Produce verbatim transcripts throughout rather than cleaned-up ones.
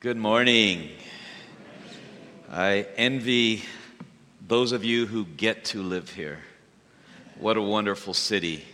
Good morning. I envy those of you who get to live here. What a wonderful city.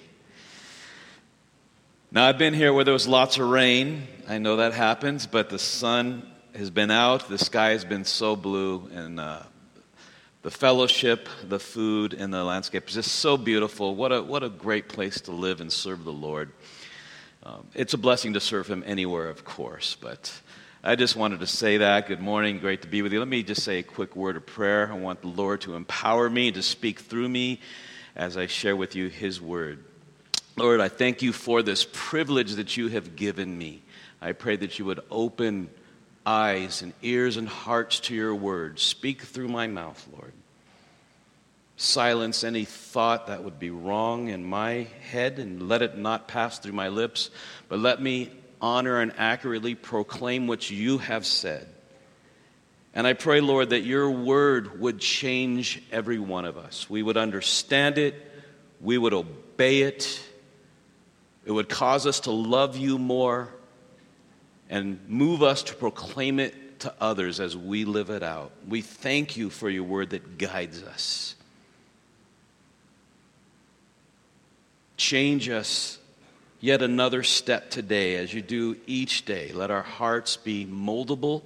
Now, I've been here where there was lots of rain. I know that happens, but the sun has been out. The sky has been so blue, and uh, the fellowship, the food, and the landscape is just so beautiful. What a what a great place to live and serve the Lord. Um, it's a blessing to serve Him anywhere, of course, but I just wanted to say that. Good morning. Great to be with you. Let me just say a quick word of prayer. I want the Lord to empower me, to speak through me as I share with you His word. Lord, I thank you for this privilege that you have given me. I pray that you would open eyes and ears and hearts to your word. Speak through my mouth, Lord. Silence any thought that would be wrong in my head and let it not pass through my lips, but let me honor and accurately proclaim what you have said. And I pray, Lord, that your word would change every one of us. We would understand it. We would obey it. It would cause us to love you more and move us to proclaim it to others as we live it out. We thank you for your word that guides us. Change us yet another step today, as you do each day. Let our hearts be moldable.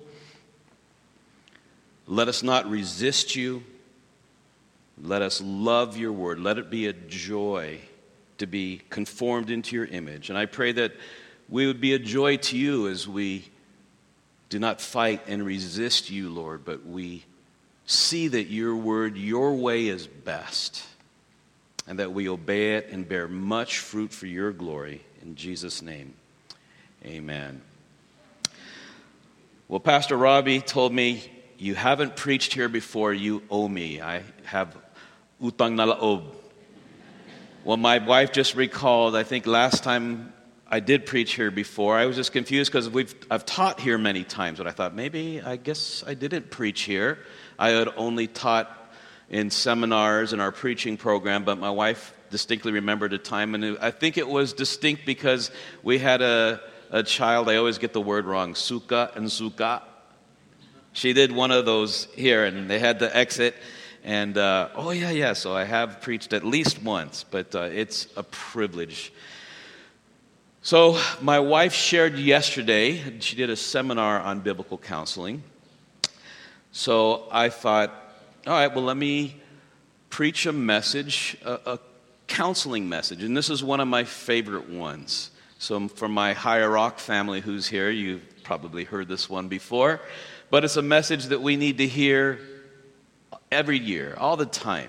Let us not resist you. Let us love your word. Let it be a joy to be conformed into your image. And I pray that we would be a joy to you as we do not fight and resist you, Lord, but we see that your word, your way is best, and that we obey it and bear much fruit for your glory. In Jesus' name, amen. Well, Pastor Robbie told me, you haven't preached here before, you owe me. I have utang na laob. Well, my wife just recalled, I think last time I did preach here before, I was just confused because we've I've taught here many times, but I thought maybe, I guess I didn't preach here. I had only taught in seminars in our preaching program, but my wife distinctly remembered a time, and I think it was distinct because we had a, a child, I always get the word wrong, Suka and Suka. She did one of those here, and they had to exit, and uh, oh yeah, yeah, so I have preached at least once, but uh, it's a privilege. So my wife shared yesterday, she did a seminar on biblical counseling, so I thought, all right, well, let me preach a message, a, a counseling message. And this is one of my favorite ones. So for my Hierarch family who's here, you've probably heard this one before. But it's a message that we need to hear every year, all the time.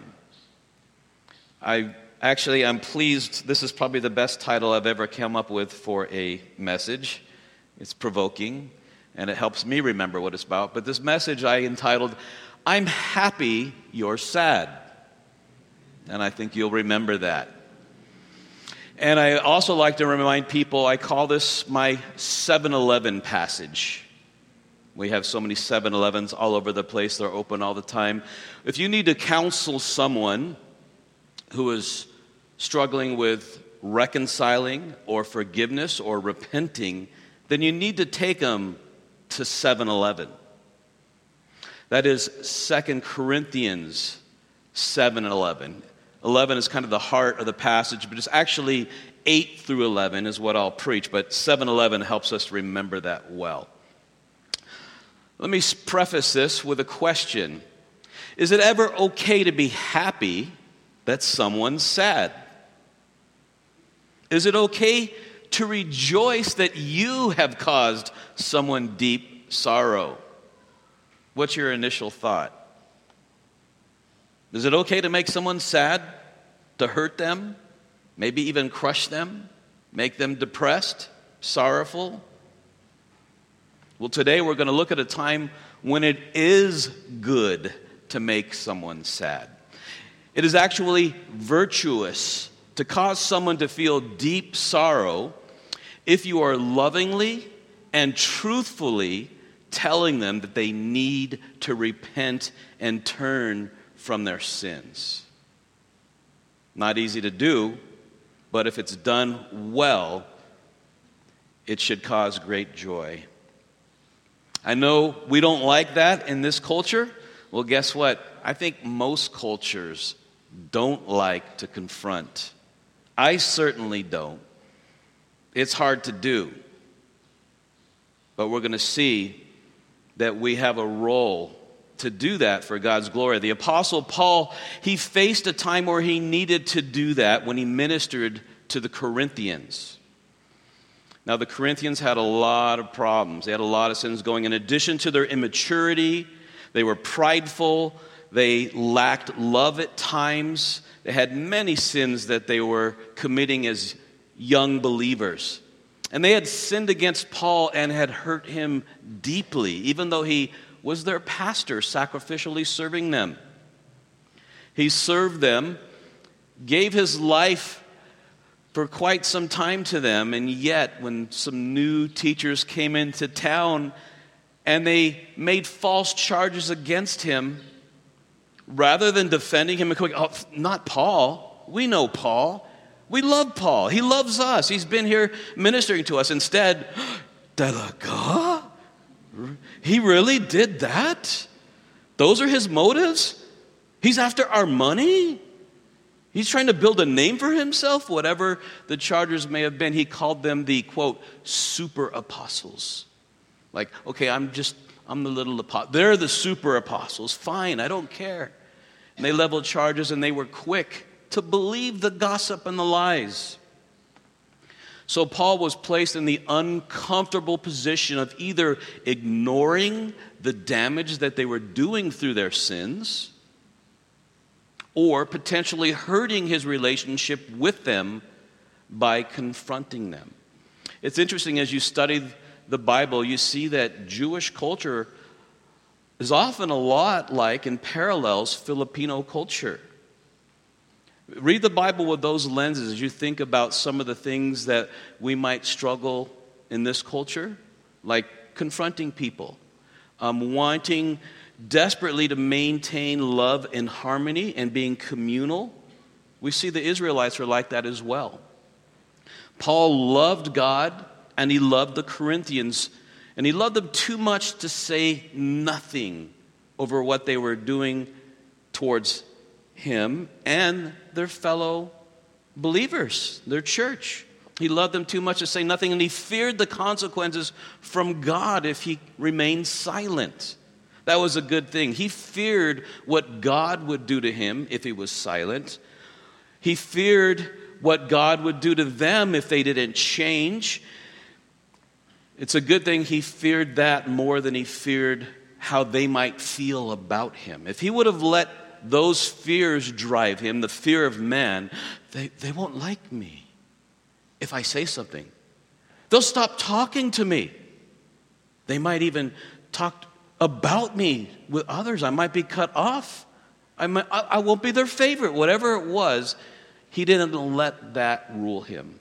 I actually, I'm pleased. This is probably the best title I've ever come up with for a message. It's provoking, and it helps me remember what it's about. But this message I entitled, I'm happy you're sad. And I think you'll remember that. And I also like to remind people, I call this my seven eleven passage. We have so many seven elevens all over the place. They're open all the time. If you need to counsel someone who is struggling with reconciling or forgiveness or repenting, then you need to take them to seven eleven. That is Second Corinthians seven and eleven. eleven is kind of the heart of the passage, but it's actually eight through eleven is what I'll preach, but seven eleven helps us remember that well. Let me preface this with a question. Is it ever okay to be happy that someone's sad? Is it okay to rejoice that you have caused someone deep sorrow? What's your initial thought? Is it okay to make someone sad, to hurt them, maybe even crush them, make them depressed, sorrowful? Well, today we're going to look at a time when it is good to make someone sad. It is actually virtuous to cause someone to feel deep sorrow if you are lovingly and truthfully telling them that they need to repent and turn from their sins. Not easy to do, but if it's done well, it should cause great joy. I know we don't like that in this culture. Well, guess what? I think most cultures don't like to confront. I certainly don't. It's hard to do. But we're going to see that we have a role to do that for God's glory. The Apostle Paul, he faced a time where he needed to do that when he ministered to the Corinthians. Now, the Corinthians had a lot of problems. They had a lot of sins going. In addition to their immaturity, they were prideful. They lacked love at times. They had many sins that they were committing as young believers. And they had sinned against Paul and had hurt him deeply, even though he was their pastor, sacrificially serving them. He served them, gave his life for quite some time to them, and yet when some new teachers came into town and they made false charges against him, rather than defending him and going, oh, not Paul. We know Paul. We love Paul. He loves us. He's been here ministering to us. Instead, Delaga? He really did that? Those are his motives? He's after our money? He's trying to build a name for himself? Whatever the charges may have been, he called them the, quote, super apostles. Like, okay, I'm just, I'm the little apostle. They're the super apostles. Fine, I don't care. And they leveled charges and they were quick to believe the gossip and the lies. So Paul was placed in the uncomfortable position of either ignoring the damage that they were doing through their sins, or potentially hurting his relationship with them by confronting them. It's interesting, as you study the Bible, you see that Jewish culture is often a lot like, and parallels, Filipino culture. Read the Bible with those lenses as you think about some of the things that we might struggle in this culture, like confronting people, um, wanting desperately to maintain love and harmony and being communal. We see the Israelites are like that as well. Paul loved God and he loved the Corinthians, and he loved them too much to say nothing over what they were doing towards him and their fellow believers, their church. He loved them too much to say nothing, and he feared the consequences from God if he remained silent. That was a good thing. He feared what God would do to him if he was silent. He feared what God would do to them if they didn't change. It's a good thing he feared that more than he feared how they might feel about him. If he would have let those fears drive him, the fear of man, they, they won't like me if I say something. They'll stop talking to me. They might even talk about me with others. I might be cut off. I, might, I, I won't be their favorite. Whatever it was, he didn't let that rule him.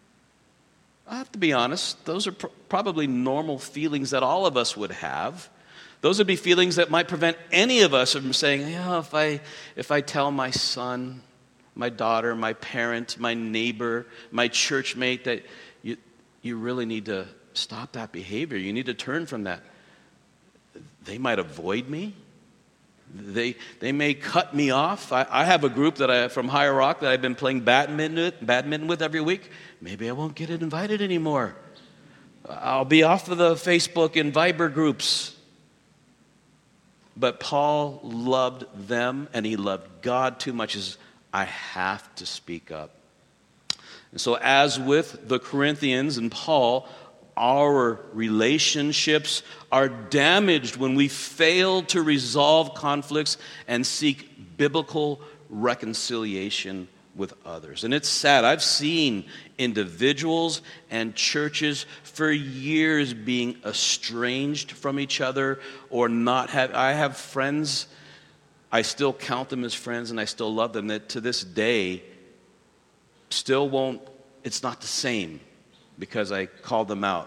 I have to be honest, those are pr- probably normal feelings that all of us would have. Those would be feelings that might prevent any of us from saying, yeah, if I if I tell my son, my daughter, my parent, my neighbor, my church mate that you you really need to stop that behavior. You need to turn from that. They might avoid me. They they may cut me off. I, I have a group that I from Higher Rock that I've been playing badminton with, badminton with every week. Maybe I won't get invited anymore. I'll be off of the Facebook and Viber groups. But Paul loved them, and he loved God too much as I have to speak up. And so as with the Corinthians and Paul, our relationships are damaged when we fail to resolve conflicts and seek biblical reconciliation with others. And it's sad. I've seen individuals and churches for years being estranged from each other or not have. I have friends, I still count them as friends and I still love them, that to this day still won't, it's not the same because I called them out.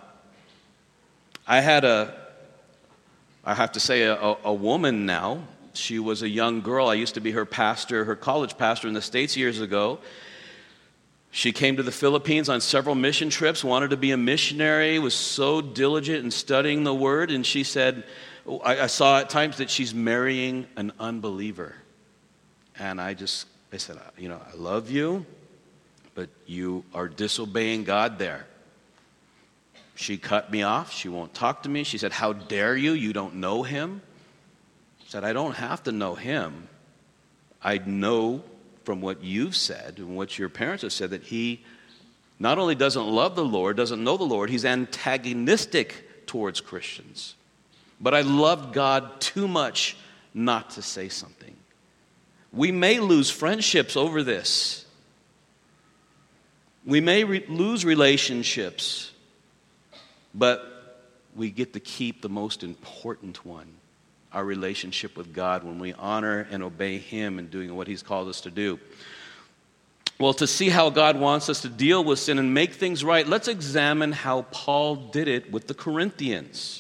I had a, I have to say, a, a, a woman now. She was a young girl. I used to be her pastor, her college pastor in the States years ago. She came to the Philippines on several mission trips, wanted to be a missionary, was so diligent in studying the Word, and she said, I, I saw at times that she's marrying an unbeliever. And I just, I said, you know, I love you, but you are disobeying God there. She cut me off. She won't talk to me. She said, how dare you? You don't know him. I said, I don't have to know him. I know from what you've said and what your parents have said that he not only doesn't love the Lord, doesn't know the Lord, he's antagonistic towards Christians. But I loved God too much not to say something. We may lose friendships over this. We may re- lose relationships, but we get to keep the most important one, our relationship with God, when we honor and obey him in doing what he's called us to do. Well, to see how God wants us to deal with sin and make things right, let's examine how Paul did it with the Corinthians.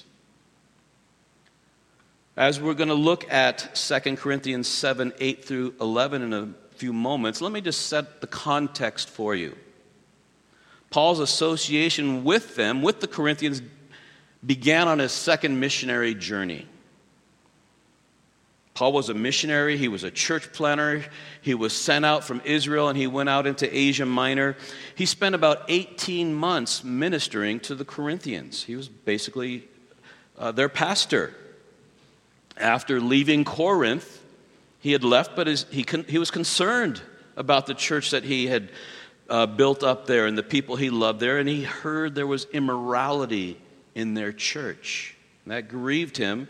As we're going to look at Second Corinthians seven, eight through eleven in a few moments, let me just set the context for you. Paul's association with them, with the Corinthians, began on his second missionary journey. Paul was a missionary, he was a church planner, he was sent out from Israel and he went out into Asia Minor. He spent about eighteen months ministering to the Corinthians. He was basically uh, their pastor. After leaving Corinth, he had left, but his, he, con, he was concerned about the church that he had uh, built up there and the people he loved there, and he heard there was immorality in their church. And that grieved him.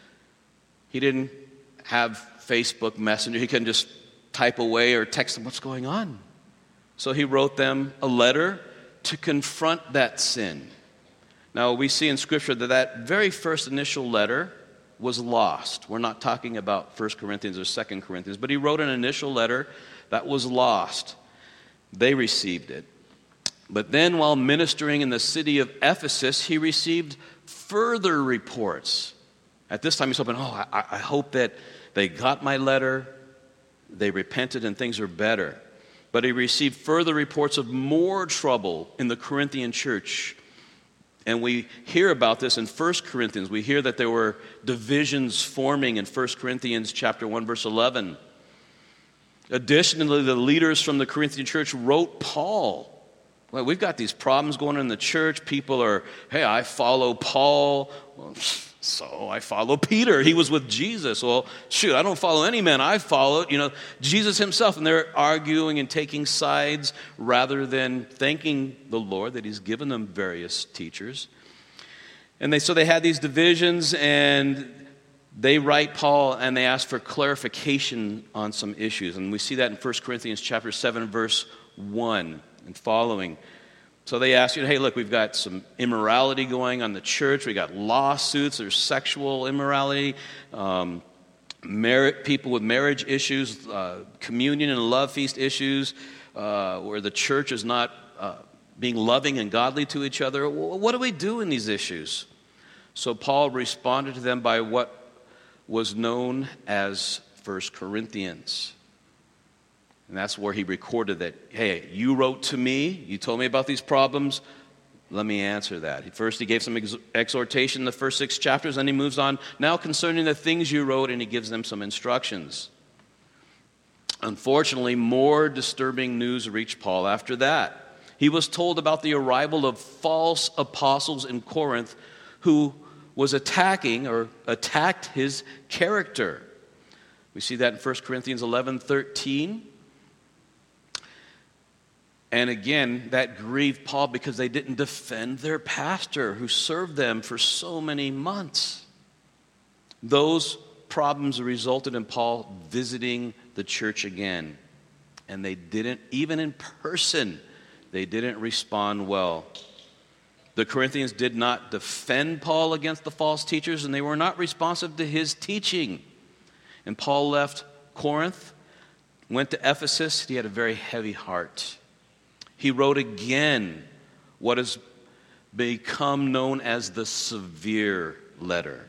He didn't have Facebook Messenger. He couldn't just type away or text them, what's going on? So he wrote them a letter to confront that sin. Now, we see in Scripture that that very first initial letter was lost. We're not talking about First Corinthians or Second Corinthians, but he wrote an initial letter that was lost. They received it. But then while ministering in the city of Ephesus, he received further reports. At this time he's hoping, oh, I, I hope that they got my letter, they repented, and things are better. But he received further reports of more trouble in the Corinthian church. And we hear about this in First Corinthians. We hear that there were divisions forming in First Corinthians chapter one, verse eleven. Additionally, the leaders from the Corinthian church wrote Paul. Well, we've got these problems going on in the church. People are, hey, I follow Paul. Well, so I follow Peter. He was with Jesus. Well, shoot, I don't follow any man. I follow, you know, Jesus himself. And they're arguing and taking sides rather than thanking the Lord that he's given them various teachers. And they so they had these divisions, and they write Paul and they ask for clarification on some issues. And we see that in First Corinthians chapter seven, verse one and following. So they ask you, hey, look, we've got some immorality going on in the church. We got lawsuits. There's sexual immorality, um, merit, people with marriage issues, uh, communion and love feast issues, uh, where the church is not uh, being loving and godly to each other. What do we do in these issues? So Paul responded to them by what was known as First Corinthians. And that's where he recorded that, hey, you wrote to me, you told me about these problems, let me answer that. First he gave some ex- exhortation in the first six chapters, then he moves on, now concerning the things you wrote, and he gives them some instructions. Unfortunately, more disturbing news reached Paul after that. He was told about the arrival of false apostles in Corinth who was attacking or attacked his character. We see that in First Corinthians eleven thirteen. And again, that grieved Paul because they didn't defend their pastor who served them for so many months. Those problems resulted in Paul visiting the church again. And they didn't, even in person, they didn't respond well. The Corinthians did not defend Paul against the false teachers, and they were not responsive to his teaching. And Paul left Corinth, went to Ephesus. He had a very heavy heart. He wrote again what has become known as the severe letter.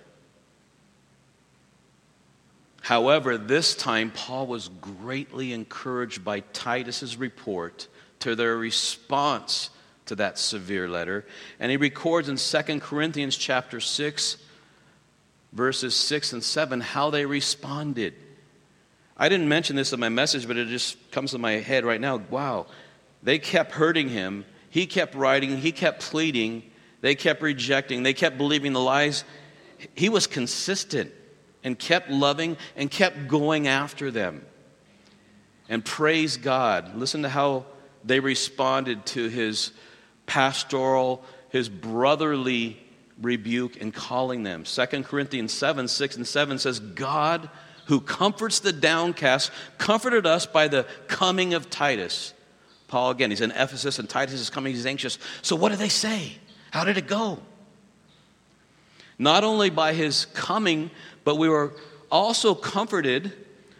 However, this time Paul was greatly encouraged by Titus's report to their response to that severe letter. And he records in Second Corinthians chapter six, verses six and seven, how they responded. I didn't mention this in my message, but it just comes to my head right now. Wow, they kept hurting him. He kept writing. He kept pleading. They kept rejecting. They kept believing the lies. He was consistent and kept loving and kept going after them. And praise God. Listen to how they responded to his pastoral, his brotherly rebuke and calling them. Second Corinthians seven, six and seven says, God, who comforts the downcast, comforted us by the coming of Titus. Paul, again, he's in Ephesus, and Titus is coming. He's anxious. So what did they say? How did it go? Not only by his coming, but we were also comforted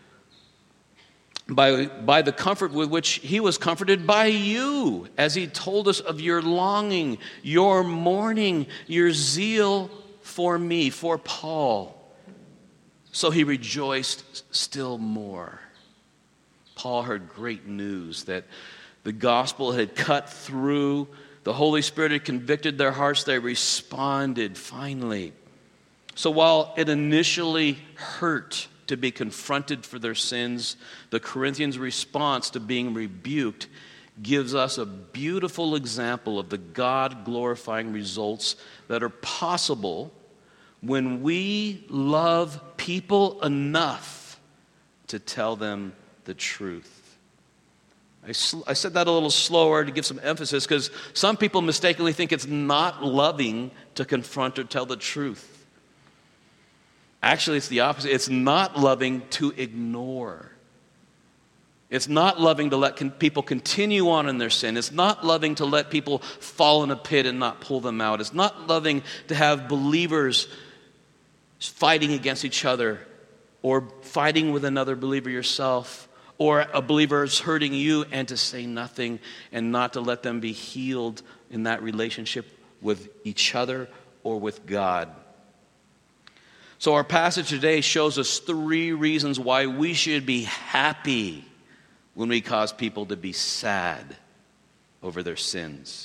by, by the comfort with which he was comforted by you, as he told us of your longing, your mourning, your zeal for me, for Paul. So he rejoiced still more. Paul heard great news that the gospel had cut through. The Holy Spirit had convicted their hearts. They responded finally. So while it initially hurt to be confronted for their sins, the Corinthians' response to being rebuked gives us a beautiful example of the God-glorifying results that are possible when we love people enough to tell them the truth. I, sl- I said that a little slower to give some emphasis because some people mistakenly think it's not loving to confront or tell the truth. Actually, it's the opposite. It's not loving to ignore. It's not loving to let con- people continue on in their sin. It's not loving to let people fall in a pit and not pull them out. It's not loving to have believers fighting against each other, or fighting with another believer yourself, or a believer is hurting you and to say nothing and not to let them be healed in that relationship with each other or with God. So our passage today shows us three reasons why we should be happy when we cause people to be sad over their sins.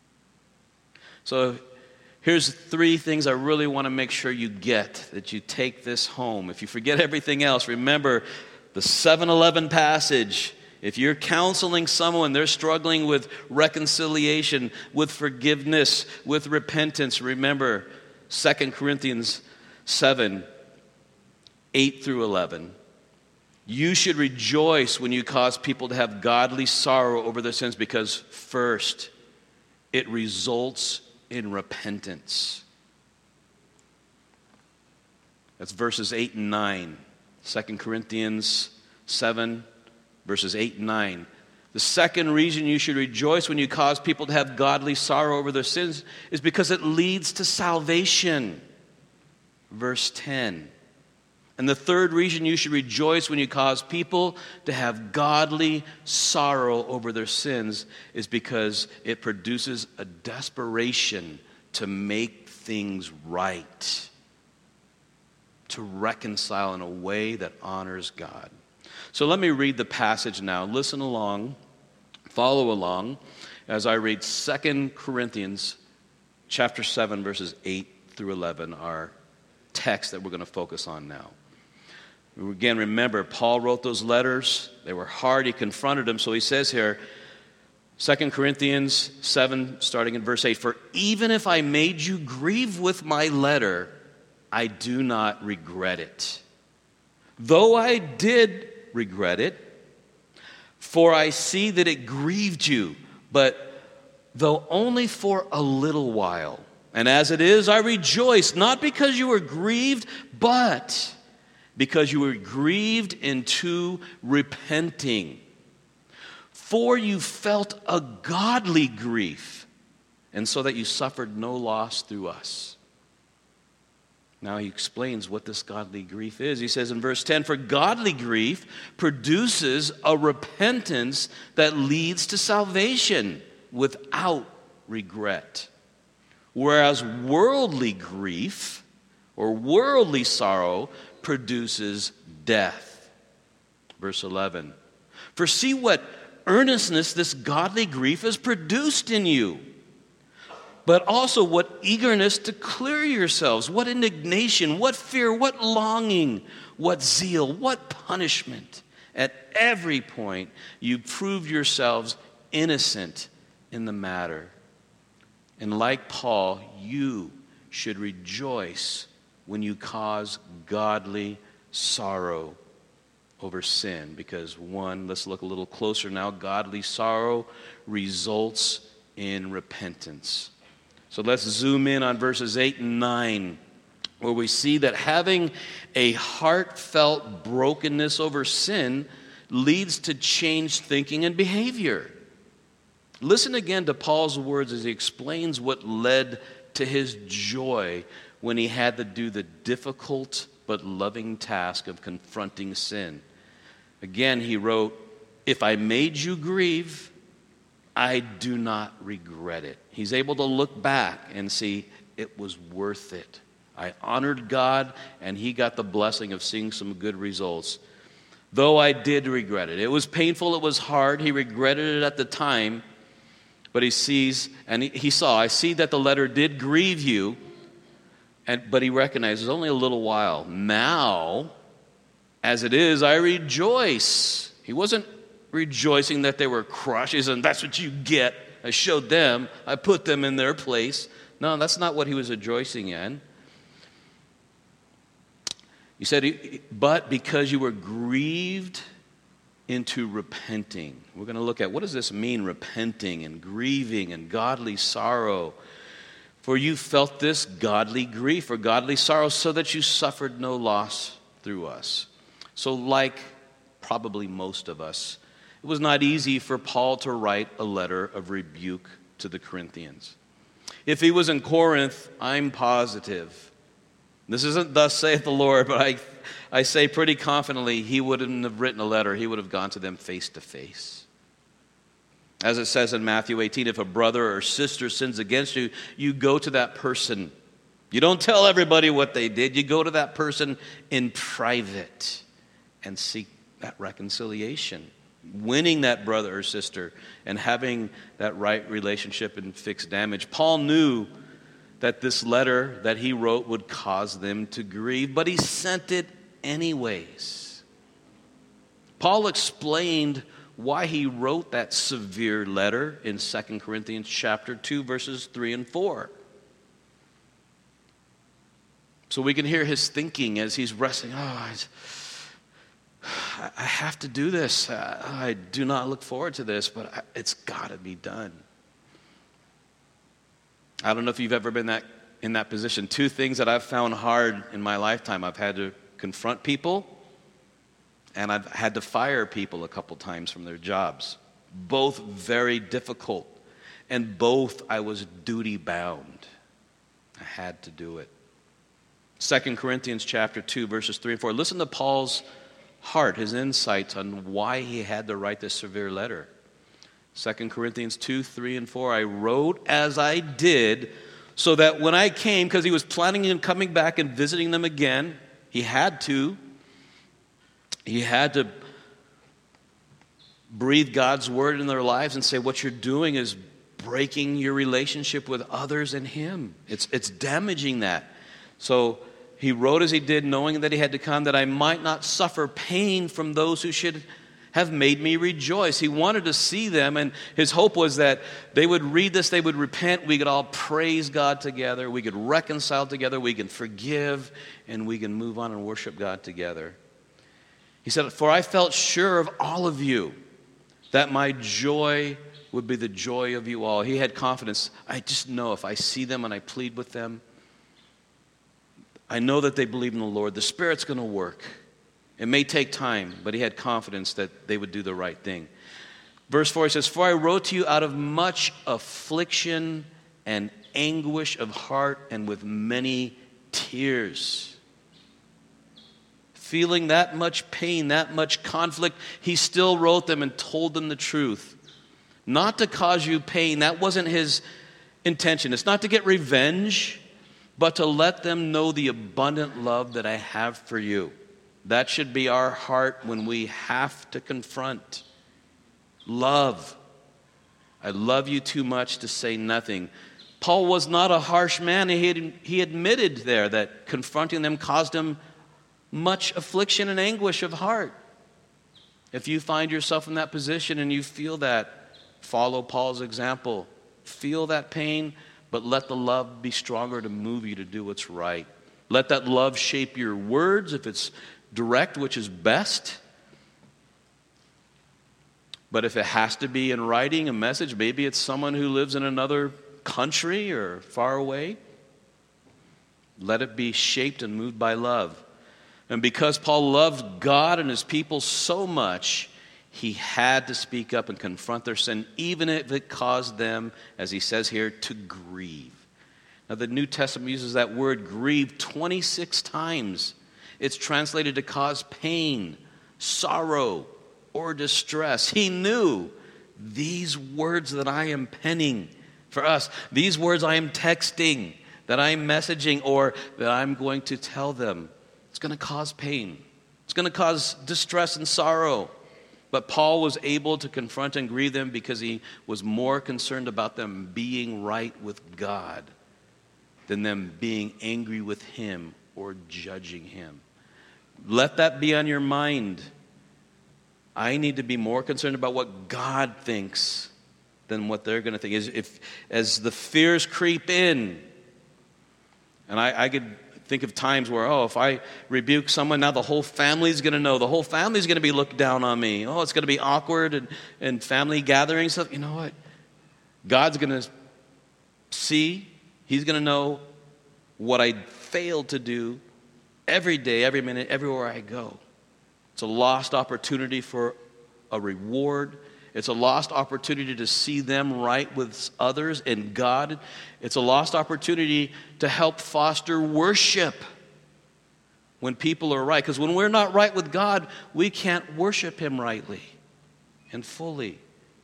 So here's three things I really want to make sure you get, that you take this home. If you forget everything else, remember the seven eleven passage. If you're counseling someone, they're struggling with reconciliation, with forgiveness, with repentance, remember Second Corinthians seven, eight through eleven. You should rejoice when you cause people to have godly sorrow over their sins because first, it results in repentance. That's verses eight and nine. Second Corinthians seven, verses eight and nine. The second reason you should rejoice when you cause people to have godly sorrow over their sins is because it leads to salvation. Verse ten. And the third reason you should rejoice when you cause people to have godly sorrow over their sins is because it produces a desperation to make things right, to reconcile in a way that honors God. So let me read the passage now. Listen along, follow along as I read Second Corinthians chapter seven, verses eight through eleven, our text that we're going to focus on now. Again, remember, Paul wrote those letters. They were hard. He confronted them. So he says here, Second Corinthians seven, starting in verse eight, "For even if I made you grieve with my letter, I do not regret it. Though I did regret it, for I see that it grieved you, but though only for a little while. And as it is, I rejoice, not because you were grieved, but because you were grieved into repenting. For you felt a godly grief, and so that you suffered no loss through us." Now he explains what this godly grief is. He says in verse ten, "For godly grief produces a repentance that leads to salvation without regret. Whereas worldly grief or worldly sorrow produces death." Verse eleven, "For see what earnestness this godly grief is produced in you. But also what eagerness to clear yourselves, what indignation, what fear, what longing, what zeal, what punishment. At every point, you prove yourselves innocent in the matter. And like Paul, you should rejoice when you cause godly sorrow over sin. Because one, let's look a little closer now, godly sorrow results in repentance. So let's zoom in on verses eight and nine, where we see that having a heartfelt brokenness over sin leads to changed thinking and behavior. Listen again to Paul's words as he explains what led to his joy when he had to do the difficult but loving task of confronting sin. Again, he wrote, "If I made you grieve, I do not regret it." He's able to look back and see it was worth it. I honored God, and he got the blessing of seeing some good results. Though I did regret it. It was painful, it was hard. He regretted it at the time, but he sees, and he, he saw, I see that the letter did grieve you, and but he recognizes only a little while. Now, as it is, I rejoice. He wasn't rejoicing that they were crushed, and that's what you get. I showed them, I put them in their place. No, that's not what he was rejoicing in. He said, but because you were grieved into repenting. We're going to look at what does this mean, repenting and grieving and godly sorrow. For you felt this godly grief or godly sorrow so that you suffered no loss through us. So like probably most of us, it was not easy for Paul to write a letter of rebuke to the Corinthians. If he was in Corinth, I'm positive. This isn't thus saith the Lord, but I, I say pretty confidently he wouldn't have written a letter. He would have gone to them face to face. As it says in Matthew eighteen, if a brother or sister sins against you, you go to that person. You don't tell everybody what they did. You go to that person in private and seek that reconciliation. Winning that brother or sister and having that right relationship and fix damage. Paul knew that this letter that he wrote would cause them to grieve, but he sent it anyways. Paul explained why he wrote that severe letter in Second Corinthians chapter two, verses three and four. So we can hear his thinking as he's wrestling. Oh, I, I have to do this. I do not look forward to this, but it's got to be done. I don't know if you've ever been that in that position. Two things that I've found hard in my lifetime. I've had to confront people, and I've had to fire people a couple times from their jobs. Both very difficult, and both I was duty bound. I had to do it. Second Corinthians chapter two, verses three and four. Listen to Paul's heart, his insights on why he had to write this severe letter. Second Corinthians two, three and four. I wrote as I did so that when I came, because he was planning on coming back and visiting them again, he had to. He had to breathe God's word in their lives and say what you're doing is breaking your relationship with others and him. It's, it's damaging that. So he wrote as he did, knowing that he had to come, that I might not suffer pain from those who should have made me rejoice. He wanted to see them, and his hope was that they would read this, they would repent, we could all praise God together, we could reconcile together, we can forgive, and we can move on and worship God together. He said, for I felt sure of all of you that my joy would be the joy of you all. He had confidence. I just know if I see them and I plead with them, I know that they believe in the Lord. The Spirit's going to work. It may take time, but he had confidence that they would do the right thing. Verse four, he says, for I wrote to you out of much affliction and anguish of heart and with many tears. Feeling that much pain, that much conflict, he still wrote them and told them the truth. Not to cause you pain. That wasn't his intention. It's not to get revenge, but to let them know the abundant love that I have for you. That should be our heart when we have to confront. Love. I love you too much to say nothing. Paul was not a harsh man. He, had, he admitted there that confronting them caused him much affliction and anguish of heart. If you find yourself in that position and you feel that, follow Paul's example. Feel that pain, but let the love be stronger to move you to do what's right. Let that love shape your words if it's direct, which is best. But if it has to be in writing, a message, maybe it's someone who lives in another country or far away, let it be shaped and moved by love. And because Paul loved God and his people so much, he had to speak up and confront their sin, even if it caused them, as he says here, to grieve. Now, the New Testament uses that word grieve twenty-six times. It's translated to cause pain, sorrow, or distress. He knew these words that I am penning for us, these words I am texting, that I am messaging, or that I'm going to tell them, it's going to cause pain. It's going to cause distress and sorrow. But Paul was able to confront and grieve them because he was more concerned about them being right with God than them being angry with him or judging him. Let that be on your mind. I need to be more concerned about what God thinks than what they're going to think. As, if, as the fears creep in, and I, I could think of times where, oh, if I rebuke someone, now the whole family's going to know. The whole family's going to be looked down on me. Oh, it's going to be awkward and, and family gatherings stuff. You know what? God's going to see. He's going to know what I failed to do every day, every minute, everywhere I go. It's a lost opportunity for a reward. It's a lost opportunity to see them right with others and God. It's a lost opportunity to help foster worship when people are right. Because when we're not right with God, we can't worship him rightly and fully.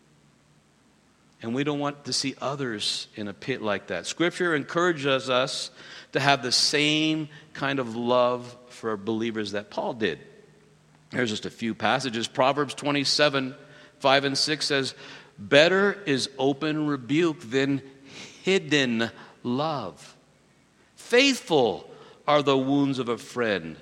And we don't want to see others in a pit like that. Scripture encourages us to have the same kind of love for believers that Paul did. Here's just a few passages. Proverbs twenty-seven, five and six says, better is open rebuke than hidden love. Faithful are the wounds of a friend.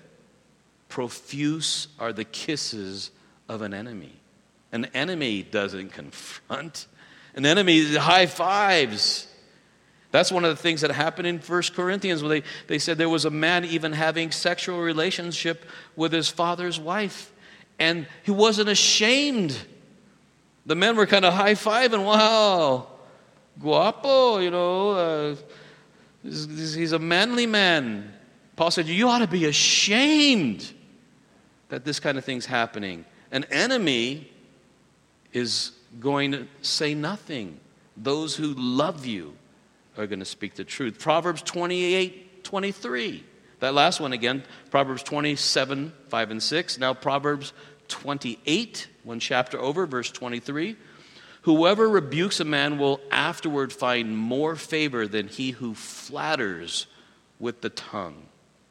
Profuse are the kisses of an enemy. An enemy doesn't confront. An enemy high fives. That's one of the things that happened in First Corinthians where they, they said there was a man even having sexual relationship with his father's wife. And he wasn't ashamed. The men were kind of high-fiving. Wow, guapo, you know. Uh, he's, he's a manly man. Paul said, you ought to be ashamed that this kind of thing's happening. An enemy is going to say nothing. Those who love you are going to speak the truth. Proverbs twenty-eight, twenty-three. That last one again, Proverbs twenty-seven, five and six. Now Proverbs twenty-eight, one chapter over, verse twenty-three. Whoever rebukes a man will afterward find more favor than he who flatters with the tongue.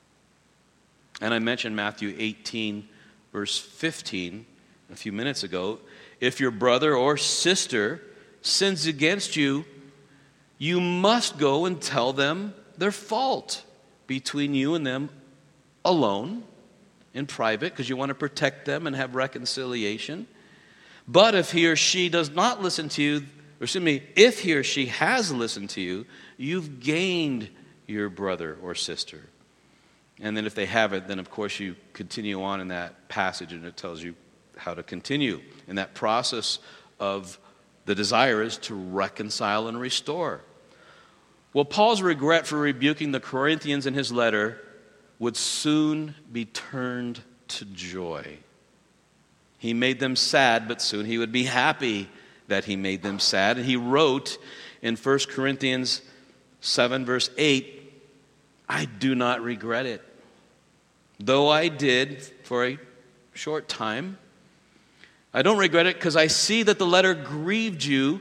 And I mentioned Matthew eighteen, verse fifteen a few minutes ago. If your brother or sister sins against you, you must go and tell them their fault between you and them alone, in private, because you want to protect them and have reconciliation. But if he or she does not listen to you, or excuse me, if he or she has listened to you, you've gained your brother or sister. And then if they haven't, then of course you continue on in that passage and it tells you how to continue. And that process of the desire is to reconcile and restore. Well, Paul's regret for rebuking the Corinthians in his letter would soon be turned to joy. He made them sad, but soon he would be happy that he made them sad. And he wrote in First Corinthians seven, verse eight, I do not regret it. Though I did for a short time, I don't regret it because I see that the letter grieved you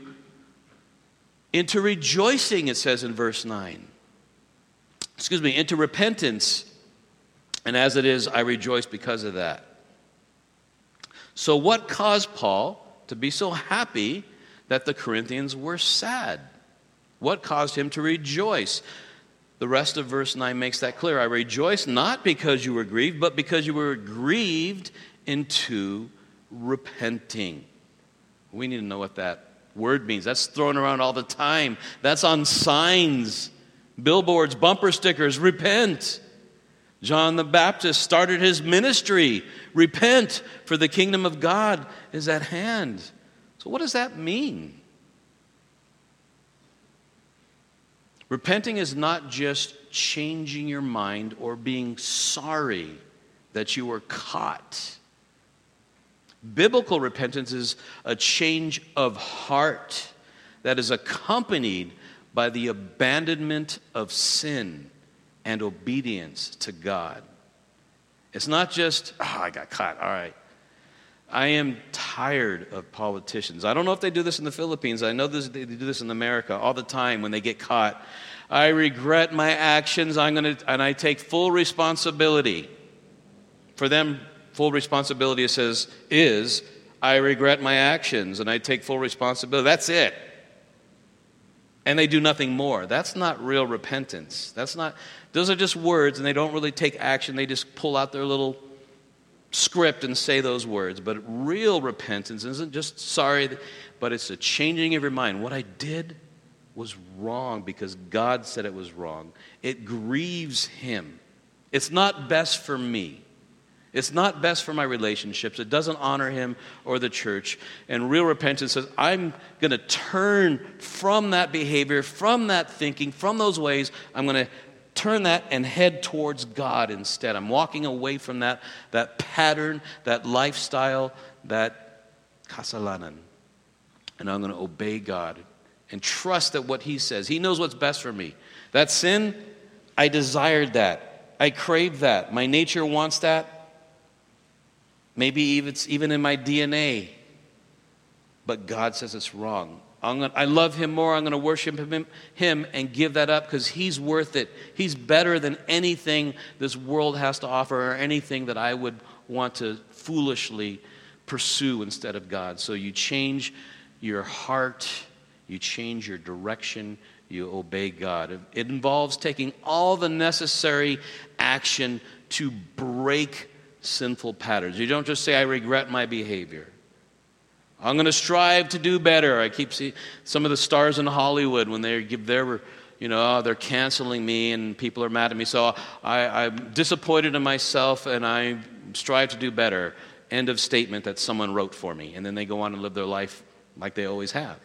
into rejoicing, it says in verse nine. Excuse me, into repentance. And as it is, I rejoice because of that. So what caused Paul to be so happy that the Corinthians were sad? What caused him to rejoice? The rest of verse nine makes that clear. I rejoice not because you were grieved, but because you were grieved into repenting. We need to know what that word means. That's thrown around all the time. That's on signs, billboards, bumper stickers. Repent. John the Baptist started his ministry. Repent, for the kingdom of God is at hand. So what does that mean? Repenting is not just changing your mind or being sorry that you were caught. Biblical repentance is a change of heart that is accompanied by the abandonment of sin and obedience to God. It's not just, oh, I got caught, all right. I am tired of politicians. I don't know if they do this in the Philippines. I know this, they do this in America all the time when they get caught. I regret my actions. I'm going to, and I take full responsibility. For them, full responsibility, it says, is, I regret my actions and I take full responsibility. That's it. And they do nothing more. That's not real repentance. That's not, those are just words, and they don't really take action. They just pull out their little script and say those words. But real repentance isn't just sorry, but it's a changing of your mind. What I did was wrong because God said it was wrong. It grieves him. It's not best for me. It's not best for my relationships. It doesn't honor him or the church. And real repentance says, I'm going to turn from that behavior, from that thinking, from those ways. I'm going to turn that and head towards God instead. I'm walking away from that, that pattern, that lifestyle, that kasalanan. And I'm going to obey God and trust that what he says, he knows what's best for me. That sin, I desired that. I crave that. My nature wants that. Maybe even it's even in my D N A. But God says it's wrong. I'm gonna, I love him more. I'm going to worship him, him and give that up because he's worth it. He's better than anything this world has to offer or anything that I would want to foolishly pursue instead of God. So you change your heart. You change your direction. You obey God. It, it involves taking all the necessary action to break sinful patterns. You don't just say, I regret my behavior. I'm going to strive to do better. I keep seeing some of the stars in Hollywood when they give their, you know, oh, they're canceling me and people are mad at me. So I, I'm disappointed in myself and I strive to do better. End of statement that someone wrote for me. And then they go on and live their life like they always have.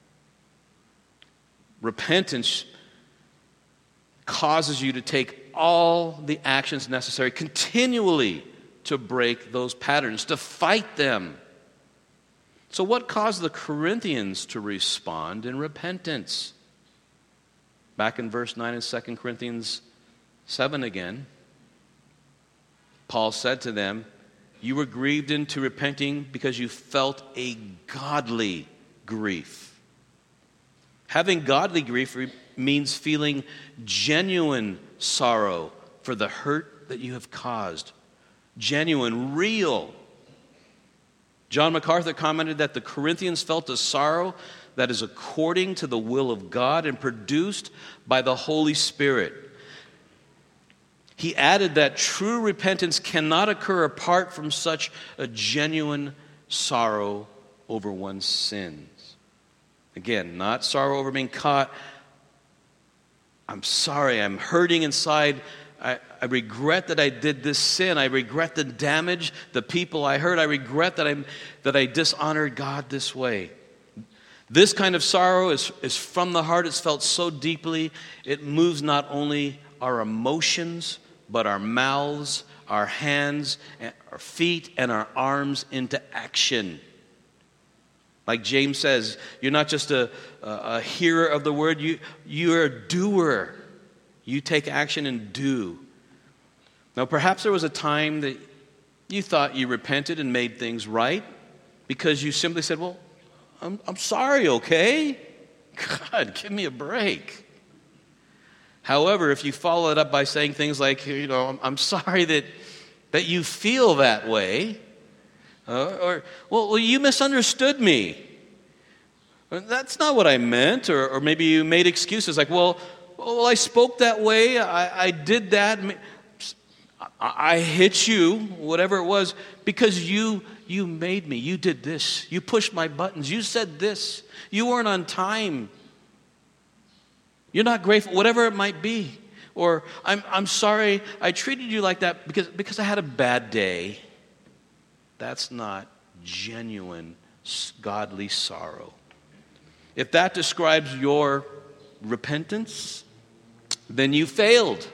Repentance causes you to take all the actions necessary continually to break those patterns, to fight them. So what caused the Corinthians to respond in repentance? Back in verse nine in Second Corinthians seven again, Paul said to them, you were grieved into repenting because you felt a godly grief. Having godly grief means feeling genuine sorrow for the hurt that you have caused. Genuine, real. John MacArthur commented that the Corinthians felt a sorrow that is according to the will of God and produced by the Holy Spirit. He added that true repentance cannot occur apart from such a genuine sorrow over one's sins. Again, not sorrow over being caught. I'm sorry, I'm hurting inside. I, I regret that I did this sin. I regret the damage, the people I hurt. I regret that, I'm, that I dishonored God this way. This kind of sorrow is, is from the heart. It's felt so deeply. It moves not only our emotions, but our mouths, our hands, our feet, and our arms into action. Like James says, you're not just a, a, a hearer of the word, you, you're a doer. You take action and do. Now, perhaps there was a time that you thought you repented and made things right because you simply said, well, I'm, I'm sorry, okay? God, give me a break. However, if you follow it up by saying things like, you know, I'm, I'm sorry that, that you feel that way, Uh, or, well, well, you misunderstood me. That's not what I meant. Or, or maybe you made excuses like, well, well, I spoke that way. I, I did that. I, I hit you, whatever it was, because you you made me. You did this. You pushed my buttons. You said this. You weren't on time. You're not grateful, whatever it might be. Or I'm I'm sorry I treated you like that because, because I had a bad day. That's not genuine godly sorrow. If that describes your repentance, then you failed.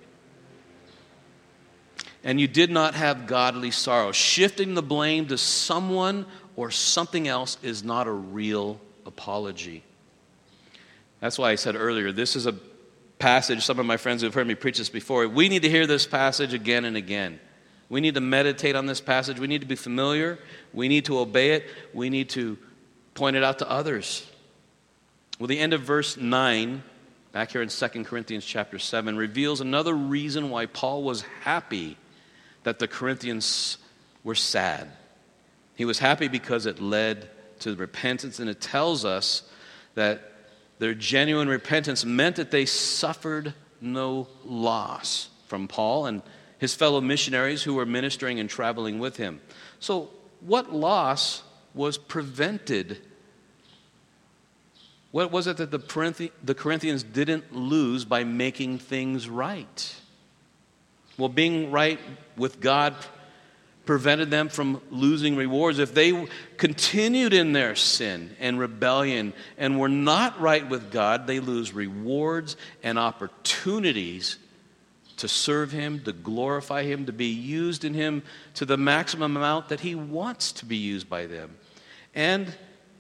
And you did not have godly sorrow. Shifting the blame to someone or something else is not a real apology. That's why I said earlier, this is a passage, some of my friends who have heard me preach this before, we need to hear this passage again and again. We need to meditate on this passage. We need to be familiar. We need to obey it. We need to point it out to others. Well, the end of verse nine, back here in Second Corinthians chapter seven, reveals another reason why Paul was happy that the Corinthians were sad. He was happy because it led to repentance, and it tells us that their genuine repentance meant that they suffered no loss from Paul and his fellow missionaries who were ministering and traveling with him. So what loss was prevented? What was it that the Corinthians didn't lose by making things right? Well, being right with God prevented them from losing rewards. If they continued in their sin and rebellion and were not right with God, they lose rewards and opportunities to serve Him, to glorify Him, to be used in Him to the maximum amount that He wants to be used by them. And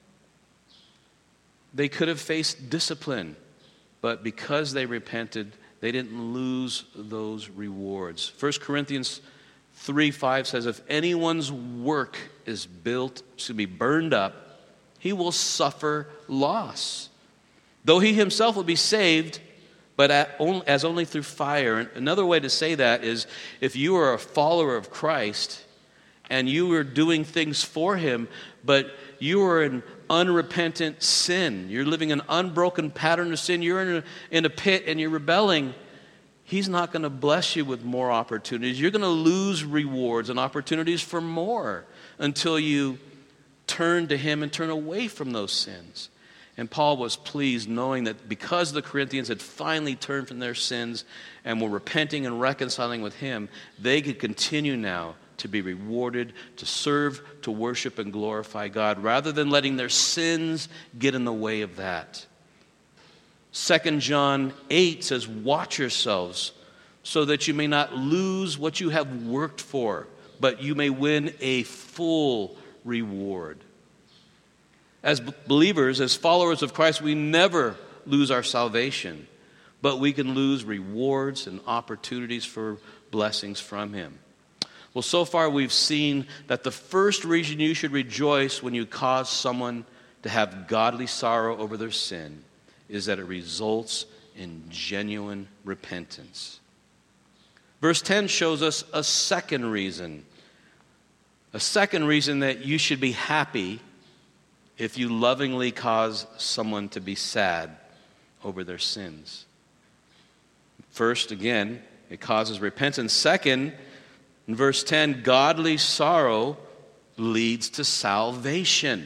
they could have faced discipline, but because they repented, they didn't lose those rewards. First Corinthians three five says, if anyone's work is built to be burned up, he will suffer loss. Though he himself will be saved, but as only through fire. Another way to say that is, if you are a follower of Christ and you are doing things for Him, but you are in unrepentant sin, you're living an unbroken pattern of sin, you're in a, in a pit and you're rebelling, He's not going to bless you with more opportunities. You're going to lose rewards and opportunities for more until you turn to Him and turn away from those sins. And Paul was pleased knowing that because the Corinthians had finally turned from their sins and were repenting and reconciling with Him, they could continue now to be rewarded, to serve, to worship and glorify God, rather than letting their sins get in the way of that. Second John eight says, watch yourselves so that you may not lose what you have worked for, but you may win a full reward. As believers, as followers of Christ, we never lose our salvation, but we can lose rewards and opportunities for blessings from Him. Well, so far we've seen that the first reason you should rejoice when you cause someone to have godly sorrow over their sin is that it results in genuine repentance. Verse ten shows us a second reason. A second reason that you should be happy if you lovingly cause someone to be sad over their sins. First, again, it causes repentance. Second, in verse ten, godly sorrow leads to salvation.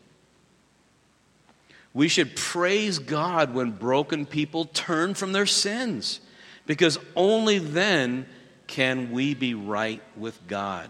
We should praise God when broken people turn from their sins, because only then can we be right with God.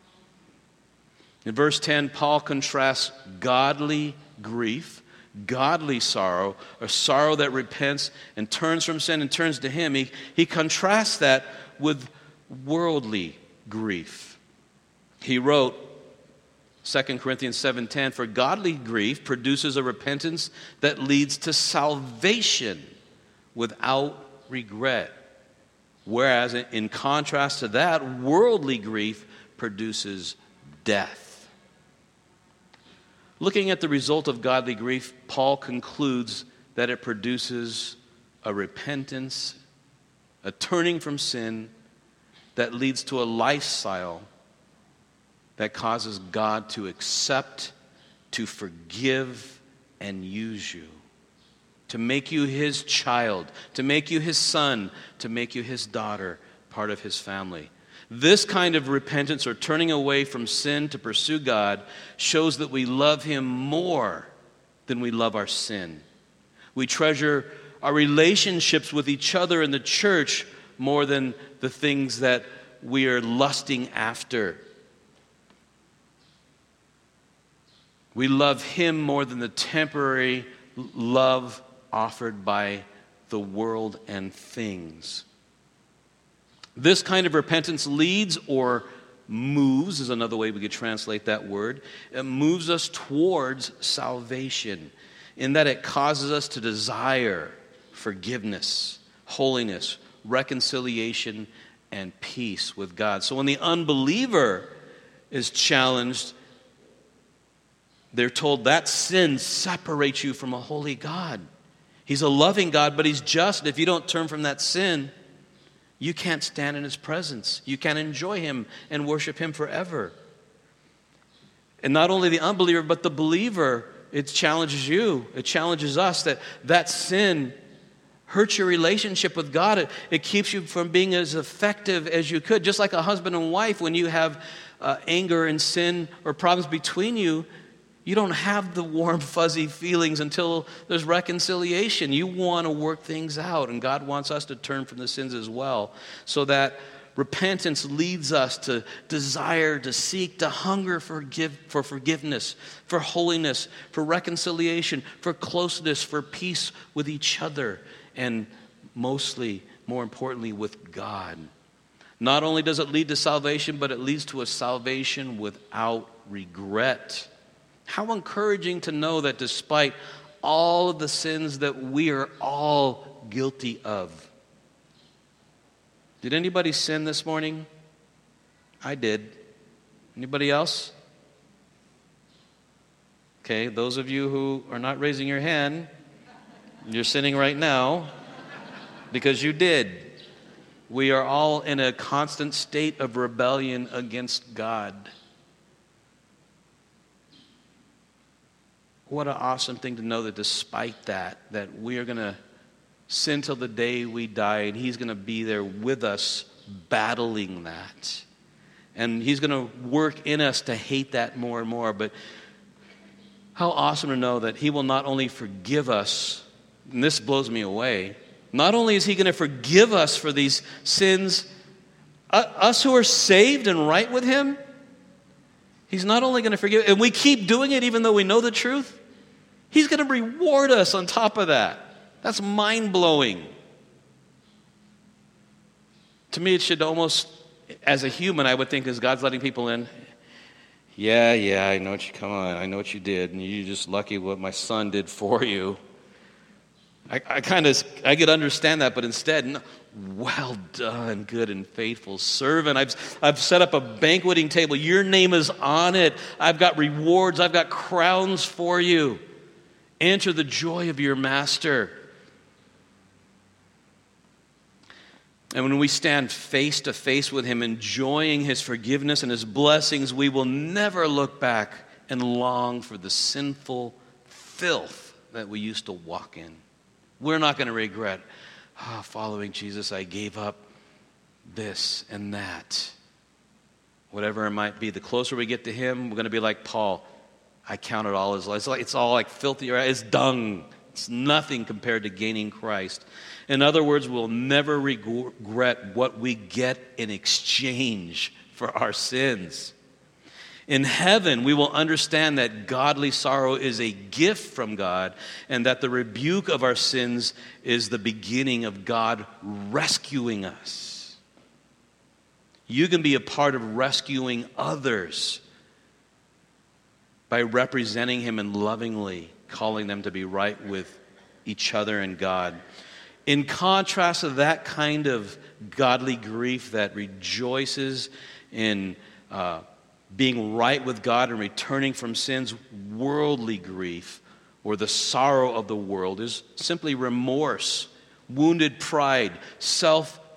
In verse ten, Paul contrasts godly grief, godly sorrow, a sorrow that repents and turns from sin and turns to Him. He, he contrasts that with worldly grief. He wrote, Second Corinthians seven ten, for godly grief produces a repentance that leads to salvation without regret. Whereas in contrast to that, worldly grief produces death. Looking at the result of godly grief, Paul concludes that it produces a repentance, a turning from sin that leads to a lifestyle that causes God to accept, to forgive, and use you. To make you his child, to make you his son, to make you his daughter, part of his family. This kind of repentance or turning away from sin to pursue God shows that we love him more than we love our sin. We treasure our relationships with each other in the church more than the things that we are lusting after. We love him more than the temporary love offered by the world and things. This kind of repentance leads or moves, is another way we could translate that word. It moves us towards salvation in that it causes us to desire forgiveness, holiness, reconciliation, and peace with God. So when the unbeliever is challenged, they're told that sin separates you from a holy God. He's a loving God, but he's just. And if you don't turn from that sin, you can't stand in his presence. You can't enjoy him and worship him forever. And not only the unbeliever, but the believer, it challenges you. It challenges us that that sin hurts your relationship with God. It, it keeps you from being as effective as you could. Just like a husband and wife, when you have uh, anger and sin or problems between you, you don't have the warm, fuzzy feelings until there's reconciliation. You want to work things out, and God wants us to turn from the sins as well, so that repentance leads us to desire, to seek, to hunger for, give, for forgiveness, for holiness, for reconciliation, for closeness, for peace with each other, and mostly, more importantly, with God. Not only does it lead to salvation, but it leads to a salvation without regret. How encouraging to know that despite all of the sins that we are all guilty of. Did anybody sin this morning? I did. Anybody else? Okay, those of you who are not raising your hand, you're sinning right now because you did. We are all in a constant state of rebellion against God. What an awesome thing to know that despite that, that we are going to sin till the day we die, and he's going to be there with us battling that. And he's going to work in us to hate that more and more. But how awesome to know that he will not only forgive us, and this blows me away, not only is he going to forgive us for these sins, us who are saved and right with him, he's not only going to forgive, and we keep doing it even though we know the truth, he's going to reward us on top of that. That's mind-blowing. To me, it should almost, as a human, I would think, as God's letting people in, yeah, yeah, I know what you, come on, I know what you did, and you're just lucky what my son did for you. I, I kind of, I could understand that, but instead, no, well done, good and faithful servant. I've, I've set up a banqueting table. Your name is on it. I've got rewards. I've got crowns for you. Enter the joy of your master. And when we stand face to face with him, enjoying his forgiveness and his blessings, we will never look back and long for the sinful filth that we used to walk in. We're not going to regret, oh, following Jesus, I gave up this and that. Whatever it might be, the closer we get to him, we're going to be like Paul. I count it all as, it's, like, it's all like filthy, it's dung. It's nothing compared to gaining Christ. In other words, we'll never regret what we get in exchange for our sins. In heaven, we will understand that godly sorrow is a gift from God, and that the rebuke of our sins is the beginning of God rescuing us. You can be a part of rescuing others by representing him and lovingly calling them to be right with each other and God. In contrast to that kind of godly grief that rejoices in uh, being right with God and returning from sins, worldly grief, or the sorrow of the world, is simply remorse, wounded pride, self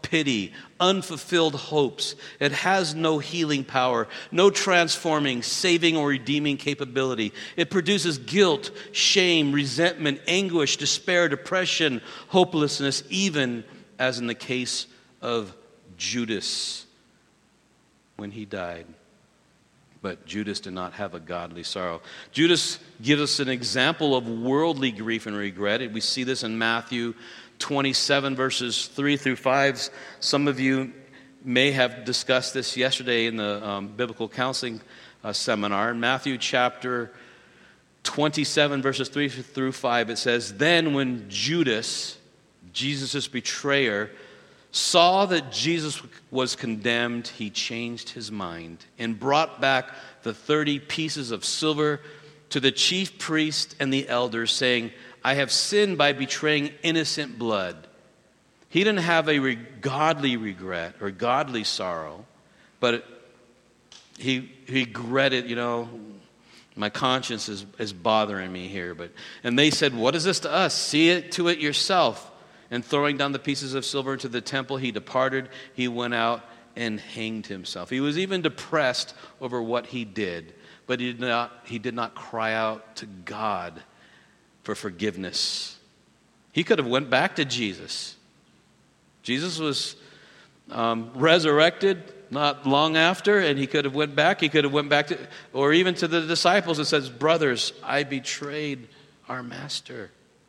pity, unfulfilled hopes. It has no healing power, no transforming, saving, or redeeming capability. It produces guilt, shame, resentment, anguish, despair, depression, hopelessness, even as in the case of Judas when he died. But Judas did not have a godly sorrow. Judas gives us an example of worldly grief and regret. We see this in Matthew twenty-seven, verses three through five. Some of you may have discussed this yesterday in the um, biblical counseling uh, seminar. In Matthew chapter twenty-seven, verses three through five, it says, "Then when Judas, Jesus' betrayer, saw that Jesus was condemned, he changed his mind and brought back the thirty pieces of silver to the chief priest and the elders, saying, 'I have sinned by betraying innocent blood.'" He didn't have a re- godly regret or godly sorrow, but he, he regretted, you know, my conscience is, is bothering me here. But and they said, "What is this to us? See it to it yourself." And throwing down the pieces of silver into the temple, he departed. He went out and hanged himself. He was even depressed over what he did, but he did not, he did not cry out to God for forgiveness. He could have went back to Jesus. Jesus was um, resurrected not long after, and he could have went back. He could have went back to, or even to the disciples and says, "Brothers, I betrayed our master."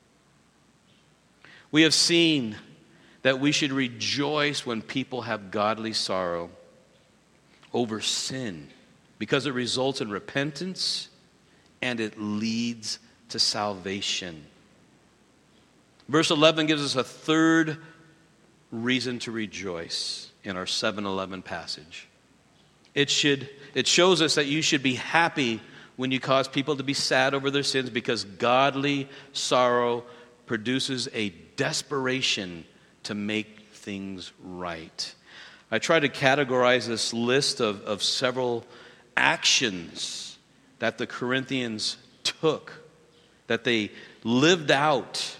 We have seen that we should rejoice when people have godly sorrow over sin because it results in repentance and it leads to salvation. Verse eleven gives us a third reason to rejoice in our seven eleven passage. It should it shows us that you should be happy when you cause people to be sad over their sins, because godly sorrow produces a desperation to make things right. I try to categorize this list of, of several actions that the Corinthians took, that they lived out,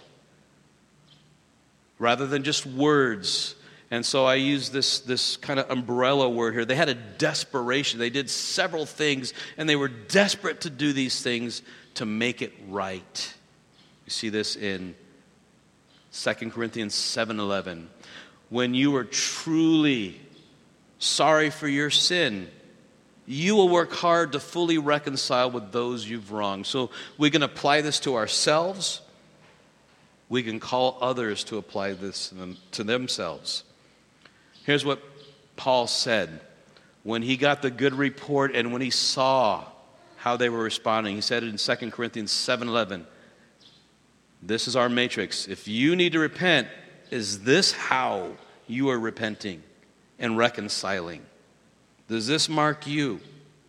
rather than just words. And so I use this, this kind of umbrella word here. They had a desperation. They did several things, and they were desperate to do these things to make it right. You see this in Second Corinthians seven eleven. When you are truly sorry for your sin, you will work hard to fully reconcile with those you've wronged. So we can apply this to ourselves. We can call others to apply this to themselves. Here's what Paul said when he got the good report and when he saw how they were responding. He said it in Second Corinthians seven eleven. This is our matrix. If you need to repent, is this how you are repenting and reconciling? Does this mark you?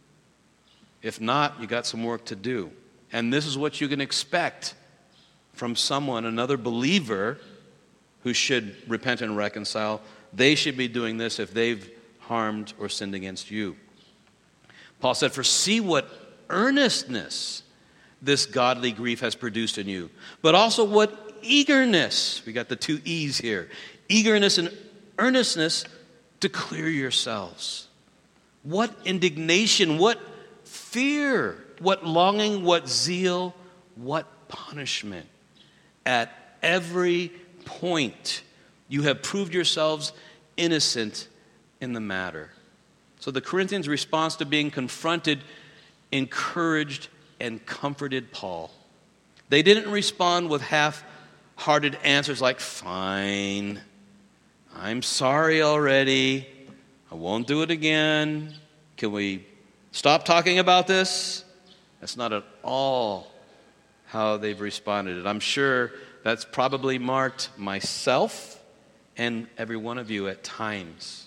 If not, you got some work to do. And this is what you can expect from someone, another believer, who should repent and reconcile. They should be doing this if they've harmed or sinned against you. Paul said, "For see what earnestness this godly grief has produced in you, but also what eagerness," we got the two E's here, eagerness and earnestness to clear yourselves. What indignation, what fear, what longing, what zeal, what punishment. At every point, you have proved yourselves innocent in the matter. So the Corinthians' response to being confronted encouraged and comforted Paul. They didn't respond with half-hearted answers like, "Fine, I'm sorry already, I won't do it again. Can we stop talking about this?" That's not at all how they've responded. And I'm sure that's probably marked myself and every one of you at times.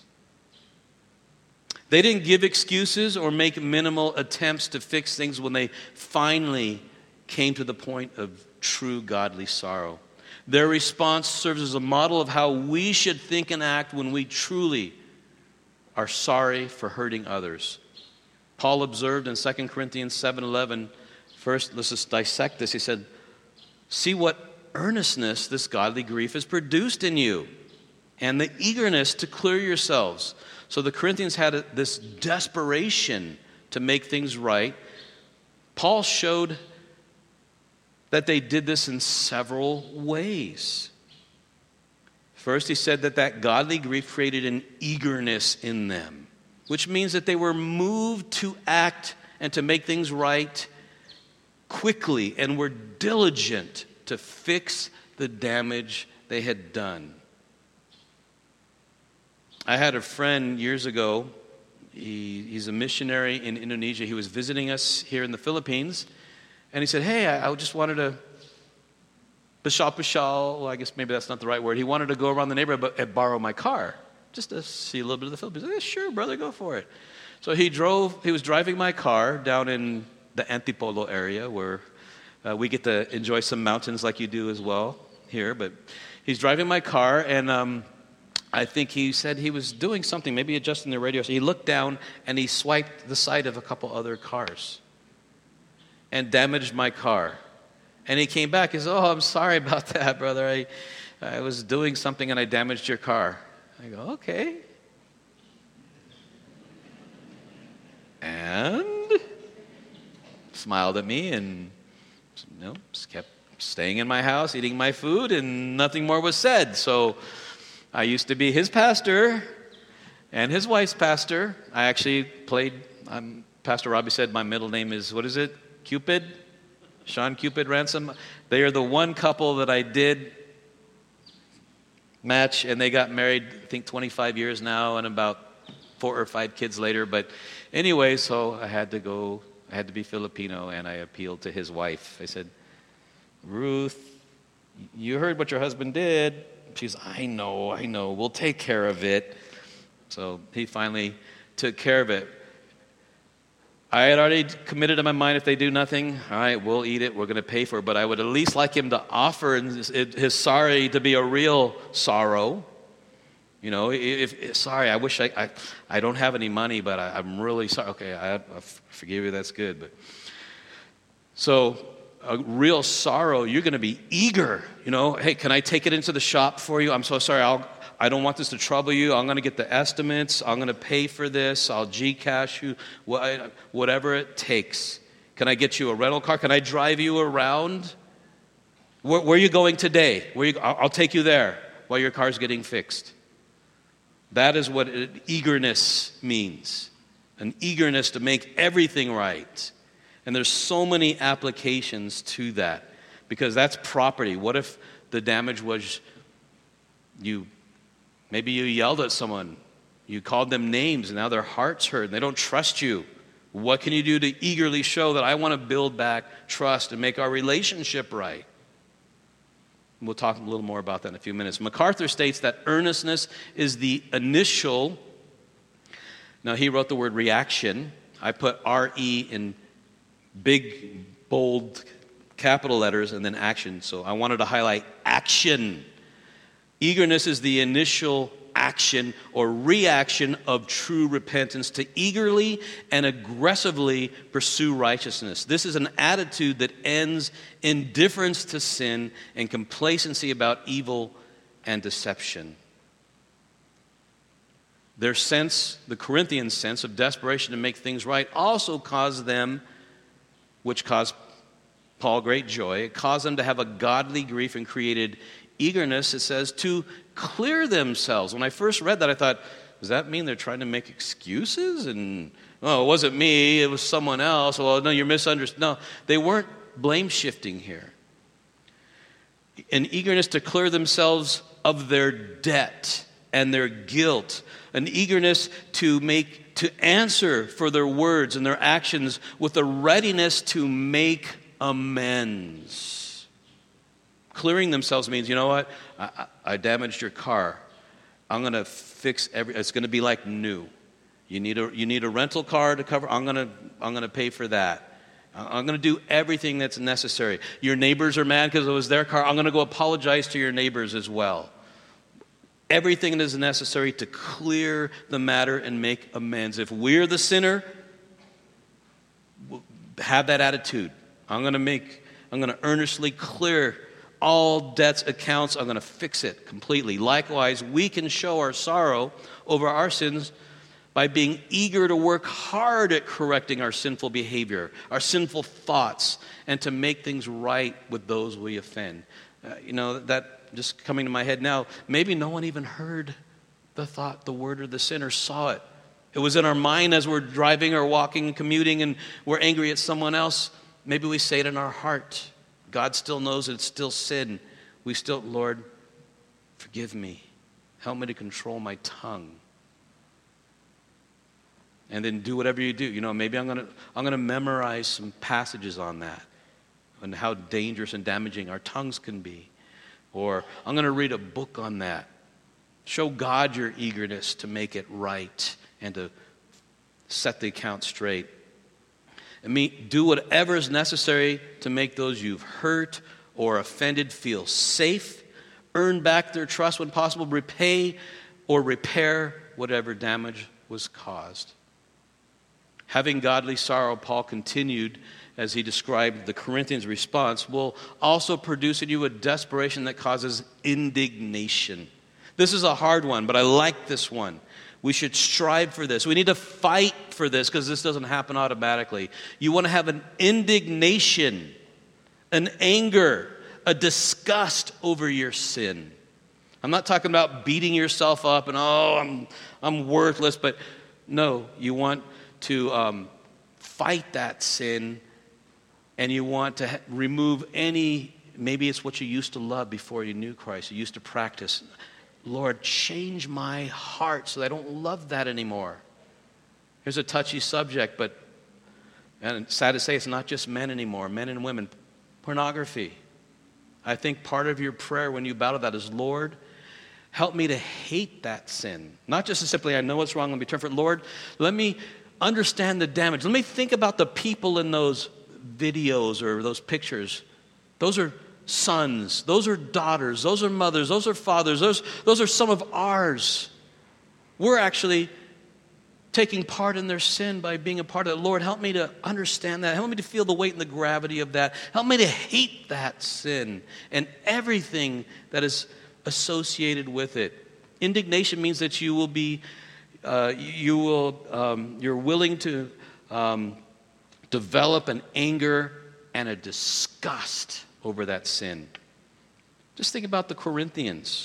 They didn't give excuses or make minimal attempts to fix things when they finally came to the point of true godly sorrow. Their response serves as a model of how we should think and act when we truly are sorry for hurting others. Paul observed in Second Corinthians seven eleven, first, let's just dissect this. He said, "See what earnestness this godly grief has produced in you." and the eagerness to clear yourselves. So the Corinthians had a, this desperation to make things right. Paul showed that they did this in several ways. First, he said that that godly grief created an eagerness in them, which means that they were moved to act and to make things right quickly and were diligent to fix the damage they had done. I had a friend years ago. He, he's a missionary in Indonesia. He was visiting us here in the Philippines. And he said, hey, I, I just wanted to, bashal bashal, well, I guess maybe that's not the right word. He wanted to go around the neighborhood but, and borrow my car, just to see a little bit of the Philippines. I said, sure, brother, go for it. So he drove, he was driving my car down in the Antipolo area where uh, we get to enjoy some mountains like you do as well here. But he's driving my car, and um, I think he said he was doing something, maybe adjusting the radio. So he looked down, and he swiped the side of a couple other cars and damaged my car. And he came back. He said, oh, I'm sorry about that, brother. I, I was doing something, and I damaged your car. I go, okay. And smiled at me and you know, just kept staying in my house, eating my food, and nothing more was said. So I used to be his pastor and his wife's pastor. I actually played, um, Pastor Robbie said my middle name is, what is it? Cupid? Sean Cupid Ransom. They are the one couple that I did match, and they got married, I think, twenty-five years now, and about four or five kids later. But anyway, so I had to go, I had to be Filipino, and I appealed to his wife. I said, Ruth, you heard what your husband did. She's, I know, I know, we'll take care of it. So he finally took care of it. I had already committed in my mind, if they do nothing, all right, we'll eat it, we're going to pay for it. But I would at least like him to offer his sorry to be a real sorrow. You know, if, if sorry, I wish I, I, I don't have any money, but I, I'm really sorry. Okay, I, I forgive you, that's good. But so a real sorrow, you're going to be eager. You know, hey, can I take it into the shop for you? I'm so sorry, I'll, I don't want this to trouble you. I'm going to get the estimates. I'm going to pay for this. I'll Gcash you, whatever it takes. Can I get you a rental car? Can I drive you around? Where, where are you going today? Where you, I'll, I'll take you there while your car's getting fixed. That is what eagerness means. An eagerness to make everything right. And there's so many applications to that. Because that's property. What if the damage was you, maybe you yelled at someone. You called them names and now their heart's hurt and they don't trust you. What can you do to eagerly show that I want to build back trust and make our relationship right? We'll talk a little more about that in a few minutes. MacArthur states that earnestness is the initial. Now, he wrote the word reaction. I put R E in big, bold, capital letters and then action. So I wanted to highlight action. Eagerness is the initial action or reaction of true repentance to eagerly and aggressively pursue righteousness. This is an attitude that ends in indifference to sin and complacency about evil and deception. Their sense, the Corinthians' sense of desperation to make things right also caused them, which caused Paul great joy, it caused them to have a godly grief and created eagerness, it says, to clear themselves. When I first read that, I thought, does that mean they're trying to make excuses? And, oh, it wasn't me, it was someone else. Well, no, you're misunderstood. No, they weren't blame shifting here. An eagerness to clear themselves of their debt and their guilt. An eagerness to make, to answer for their words and their actions with a readiness to make amends. Clearing themselves means, you know what? I, I, I damaged your car. I'm going to fix every. It's going to be like new. You need a you need a rental car to cover. I'm going to I'm going to pay for that. I'm going to do everything that's necessary. Your neighbors are mad because it was their car. I'm going to go apologize to your neighbors as well. Everything that is necessary to clear the matter and make amends. If we're the sinner, have that attitude. I'm going to make. I'm going to earnestly clear all debts, accounts. I'm going to fix it completely. Likewise, we can show our sorrow over our sins by being eager to work hard at correcting our sinful behavior, our sinful thoughts, and to make things right with those we offend. Uh, you know, that just coming to my head now, maybe no one even heard the thought, the word, or the sin, or saw it. It was in our mind as we're driving or walking, commuting, and we're angry at someone else. Maybe we say it in our heart. God still knows it's still sin. We still, Lord, forgive me. Help me to control my tongue. And then do whatever you do. You know, maybe I'm gonna I'm gonna memorize some passages on that, and how dangerous and damaging our tongues can be. Or I'm gonna read a book on that. Show God your eagerness to make it right and to set the account straight. And me, do whatever is necessary to make those you've hurt or offended feel safe. Earn back their trust when possible. Repay or repair whatever damage was caused. Having godly sorrow, Paul continued as he described the Corinthians' response, will also produce in you a desperation that causes indignation. This is a hard one, but I like this one. We should strive for this. We need to fight for this because this doesn't happen automatically. You want to have an indignation, an anger, a disgust over your sin. I'm not talking about beating yourself up and, oh, I'm, I'm worthless, but no, you want to um, fight that sin, and you want to ha- remove any, maybe it's what you used to love before you knew Christ, you used to practice. Lord, change my heart so that I don't love that anymore. Here's a touchy subject, but and it's sad to say it's not just men anymore, men and women. Pornography. I think part of your prayer when you battle that is, Lord, help me to hate that sin. Not just simply, I know what's wrong, let me turn from it. Lord, let me understand the damage. Let me think about the people in those videos or those pictures. Those are sons. Those are daughters. Those are mothers. Those are fathers. Those, those are some of ours. We're actually taking part in their sin by being a part of it. Lord, help me to understand that. Help me to feel the weight and the gravity of that. Help me to hate that sin and everything that is associated with it. Indignation means that you will be Uh, you will, um, you're willing to um, develop an anger and a disgust over that sin. Just think about the Corinthians.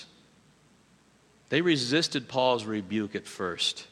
They resisted Paul's rebuke at first.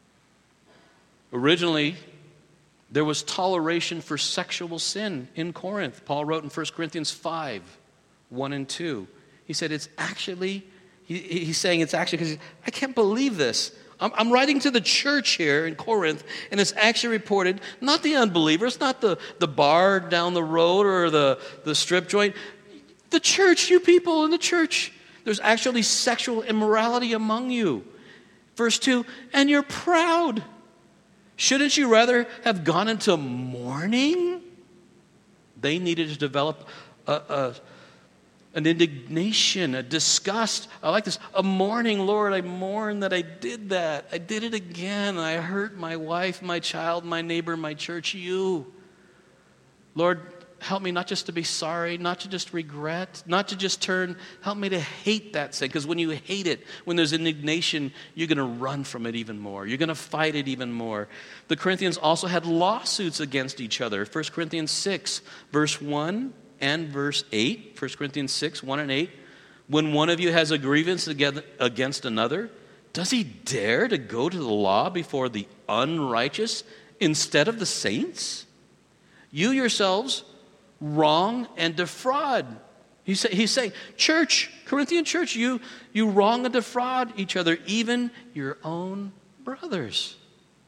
Originally, there was toleration for sexual sin in Corinth. Paul wrote in First Corinthians five, one and two. He said it's actually, he, he's saying it's actually, because I can't believe this. I'm, I'm writing to the church here in Corinth, and it's actually reported, not the unbelievers, not the, the bar down the road or the, the strip joint. The church, you people in the church, there's actually sexual immorality among you. Verse two, and you're proud. Shouldn't you rather have gone into mourning? They needed to develop a, a an indignation, a disgust. I like this. A mourning, Lord, I mourn that I did that. I did it again. I hurt my wife, my child, my neighbor, my church, you. Lord, help me not just to be sorry, not to just regret, not to just turn. Help me to hate that sin. Because when you hate it, when there's indignation, you're going to run from it even more. You're going to fight it even more. The Corinthians also had lawsuits against each other. First Corinthians six, verse one. And verse eight, First Corinthians six, one and eight, when one of you has a grievance against another, does he dare to go to the law before the unrighteous instead of the saints? You yourselves wrong and defraud. He's, he's saying, church, Corinthian church, you, you wrong and defraud each other, even your own brothers.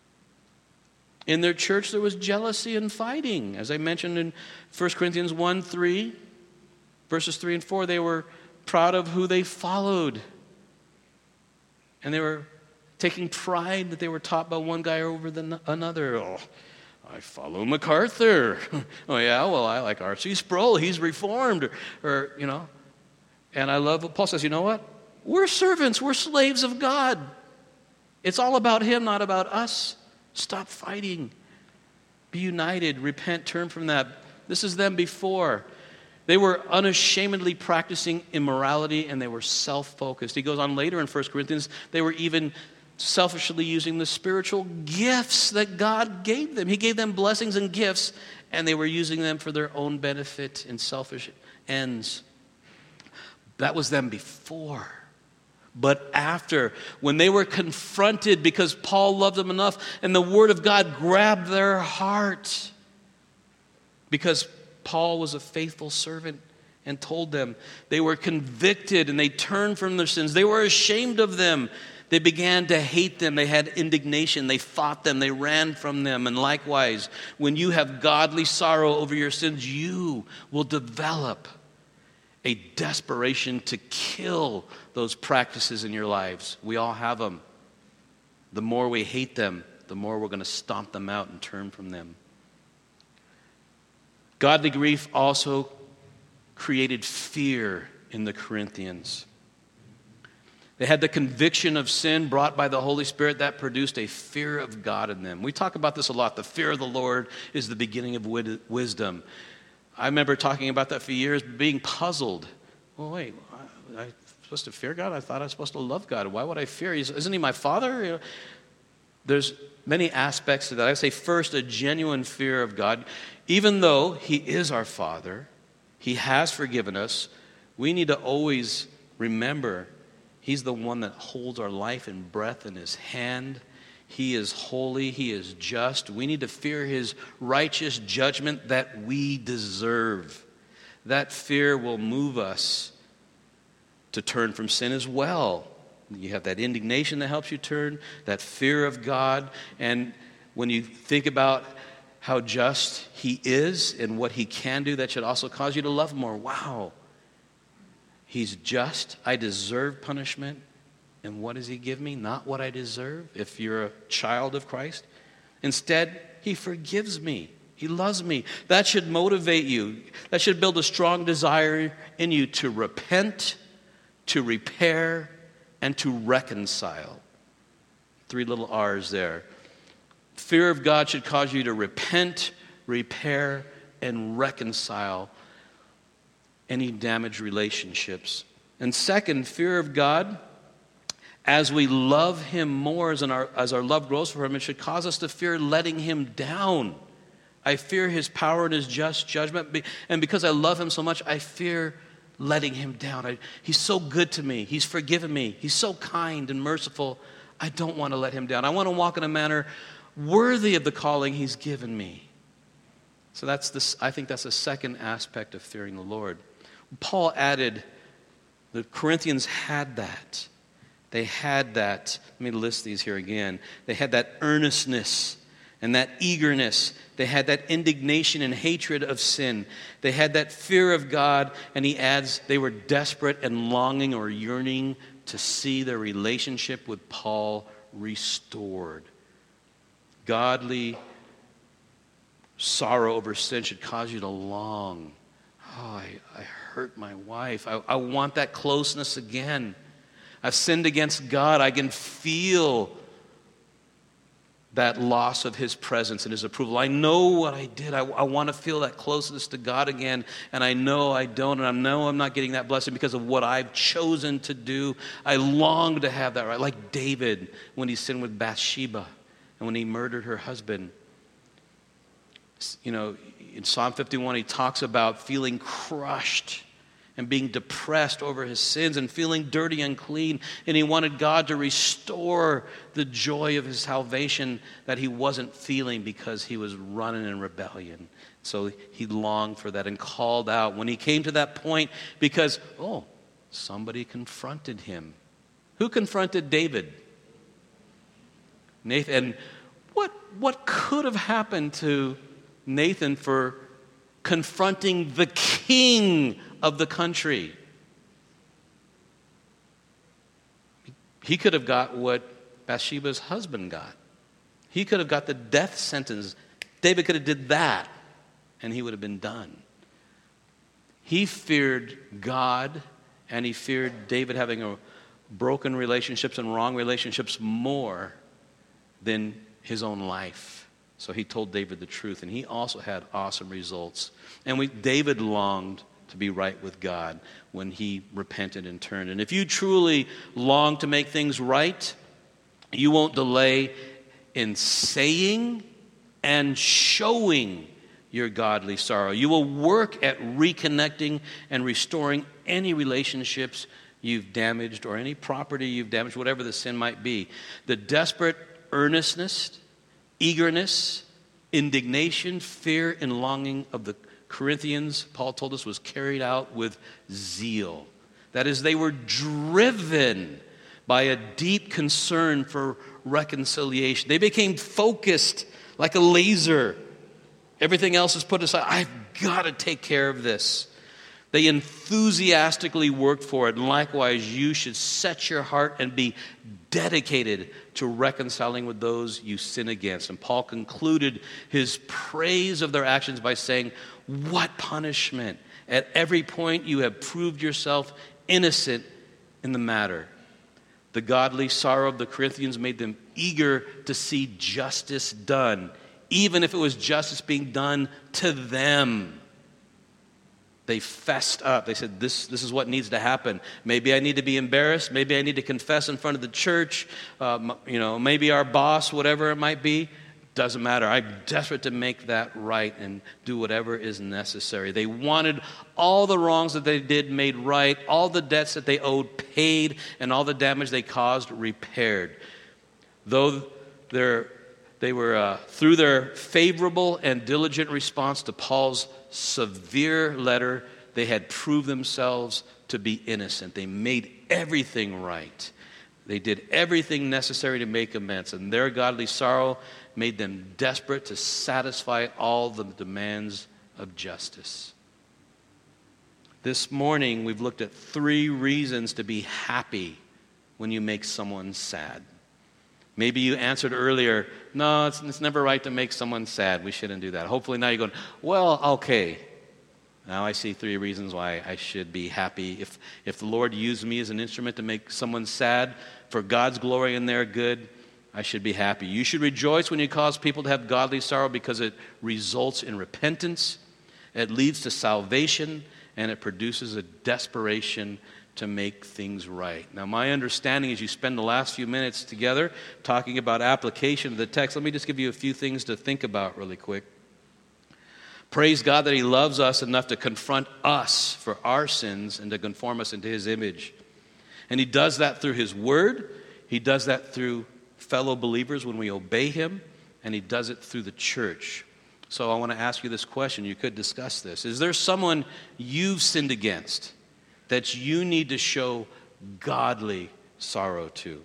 In their church, there was jealousy and fighting. As I mentioned in First Corinthians one, three, verses three and four, they were proud of who they followed. And they were taking pride that they were taught by one guy over the, another. Oh, I follow MacArthur. Oh, yeah, well, I like R C Sproul. He's reformed. Or, or, you know. And I love what Paul says. You know what? We're servants. We're slaves of God. It's all about him, not about us. Stop fighting. Be united. Repent. Turn from that. This is them before. They were unashamedly practicing immorality, and they were self-focused. He goes on later in First Corinthians, they were even selfishly using the spiritual gifts that God gave them. He gave them blessings and gifts, and they were using them for their own benefit and selfish ends. That was them before. But after, when they were confronted because Paul loved them enough and the Word of God grabbed their heart, because Paul was a faithful servant and told them, they were convicted and they turned from their sins. They were ashamed of them. They began to hate them. They had indignation. They fought them. They ran from them. And likewise, when you have godly sorrow over your sins, you will develop a desperation to kill those practices in your lives. We all have them. The more we hate them, the more we're going to stomp them out and turn from them. Godly grief also created fear in the Corinthians. They had the conviction of sin brought by the Holy Spirit that produced a fear of God in them. We talk about this a lot. The fear of the Lord is the beginning of wisdom. I remember talking about that for years, being puzzled. Well, wait, I'm supposed to fear God? I thought I was supposed to love God. Why would I fear? Isn't He my Father? You know, there's many aspects to that. I say first, a genuine fear of God. Even though He is our Father, He has forgiven us, we need to always remember He's the one that holds our life and breath in His hand. He is holy. He is just. We need to fear His righteous judgment that we deserve. That fear will move us to turn from sin as well. You have that indignation that helps you turn, that fear of God. And when you think about how just He is and what He can do, that should also cause you to love more. Wow. He's just. I deserve punishment. And what does He give me? Not what I deserve if you're a child of Christ. Instead, He forgives me. He loves me. That should motivate you. That should build a strong desire in you to repent, to repair, and to reconcile. Three little R's there. Fear of God should cause you to repent, repair, and reconcile any damaged relationships. And second, fear of God, as we love Him more, as our, as our love grows for Him, it should cause us to fear letting Him down. I fear His power and His just judgment. And because I love Him so much, I fear letting Him down. I, he's so good to me. He's forgiven me. He's so kind and merciful. I don't want to let Him down. I want to walk in a manner worthy of the calling He's given me. So that's this. I think that's the second aspect of fearing the Lord. Paul added, the Corinthians had that. They had that. Let me list these here again. They had that earnestness and that eagerness. They had that indignation and hatred of sin. They had that fear of God. And he adds, they were desperate and longing or yearning to see their relationship with Paul restored. Godly sorrow over sin should cause you to long. Oh, I, I hurt my wife. I, I want that closeness again. I've sinned against God. I can feel that loss of His presence and His approval. I know what I did. I, I want to feel that closeness to God again, and I know I don't, and I know I'm not getting that blessing because of what I've chosen to do. I long to have that right, like David when he sinned with Bathsheba and when he murdered her husband. You know, in Psalm fifty-one, he talks about feeling crushed and being depressed over his sins and feeling dirty and clean. And he wanted God to restore the joy of his salvation that he wasn't feeling because he was running in rebellion. So he longed for that and called out when he came to that point because, oh, somebody confronted him. Who confronted David? Nathan. And what, what could have happened to Nathan for confronting the king of the country? He could have got what Bathsheba's husband got. He could have got the death sentence. David could have did that, and he would have been done. He feared God, and he feared David having a broken relationships and wrong relationships more than his own life. So he told David the truth, and he also had awesome results. And we, David longed to be right with God when he repented and turned. And if you truly long to make things right, you won't delay in saying and showing your godly sorrow. You will work at reconnecting and restoring any relationships you've damaged or any property you've damaged, whatever the sin might be. The desperate earnestness, eagerness, indignation, fear, and longing of the Corinthians, Paul told us, was carried out with zeal. That is, they were driven by a deep concern for reconciliation. They became focused like a laser. Everything else is put aside. I've got to take care of this. They enthusiastically worked for it. And likewise, you should set your heart and be dedicated to reconciling with those you sin against. And Paul concluded his praise of their actions by saying, what punishment! At every point you have proved yourself innocent in the matter. The godly sorrow of the Corinthians made them eager to see justice done, even if it was justice being done to them. They fessed up. They said, this, this is what needs to happen. Maybe I need to be embarrassed. Maybe I need to confess in front of the church. Uh, you know, maybe our boss, whatever it might be. Doesn't matter. I'm desperate to make that right and do whatever is necessary. They wanted all the wrongs that they did made right, all the debts that they owed paid, and all the damage they caused repaired. Though they're, they were, uh, through their favorable and diligent response to Paul's severe letter, they had proved themselves to be innocent. They made everything right. They did everything necessary to make amends, and their godly sorrow made them desperate to satisfy all the demands of justice. This morning, we've looked at three reasons to be happy when you make someone sad. Maybe you answered earlier, no, it's, it's never right to make someone sad. We shouldn't do that. Hopefully now you're going, well, okay. Now I see three reasons why I should be happy. If, if the Lord used me as an instrument to make someone sad for God's glory and their good, I should be happy. You should rejoice when you cause people to have godly sorrow because it results in repentance, it leads to salvation, and it produces a desperation to make things right. Now, my understanding is you spend the last few minutes together talking about application of the text. Let me just give you a few things to think about really quick. Praise God that he loves us enough to confront us for our sins and to conform us into his image. And he does that through his word. He does that through fellow believers when we obey him, and he does it through the church. So I want to ask you this question. You could discuss this. Is there someone you've sinned against that you need to show godly sorrow to?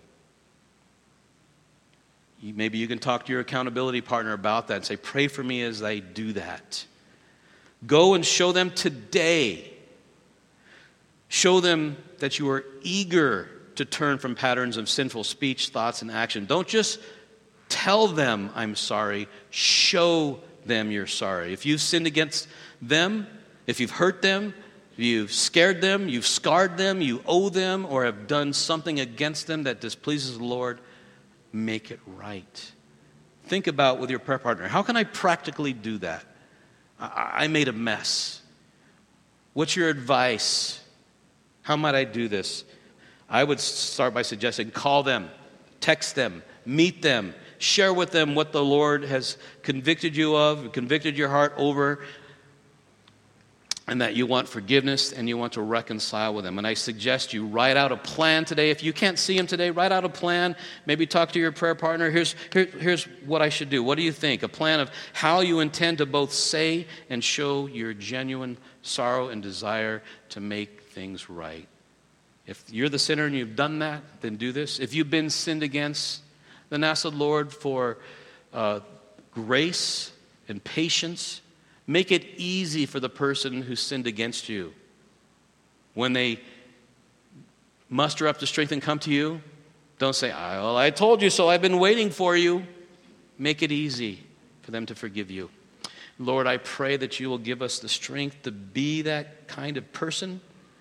Maybe you can talk to your accountability partner about that and say, pray for me as I do that. Go and show them today. Show them that you are eager to turn from patterns of sinful speech, thoughts, and action. Don't just tell them, I'm sorry. Show them you're sorry. If you've sinned against them, if you've hurt them, if you've scared them, you've scarred them, you owe them, or have done something against them that displeases the Lord, make it right. Think about with your prayer partner, how can I practically do that? I, I made a mess. What's your advice? How might I do this? I would start by suggesting call them, text them, meet them, share with them what the Lord has convicted you of, convicted your heart over, and that you want forgiveness and you want to reconcile with them. And I suggest you write out a plan today. If you can't see them today, write out a plan. Maybe talk to your prayer partner. Here's, here, here's what I should do. What do you think? A plan of how you intend to both say and show your genuine sorrow and desire to make things right. If you're the sinner and you've done that, then do this. If you've been sinned against, then ask the Lord for uh, grace and patience. Make it easy for the person who sinned against you. When they muster up the strength and come to you, don't say, well, I told you so, I've been waiting for you. Make it easy for them to forgive you. Lord, I pray that you will give us the strength to be that kind of person,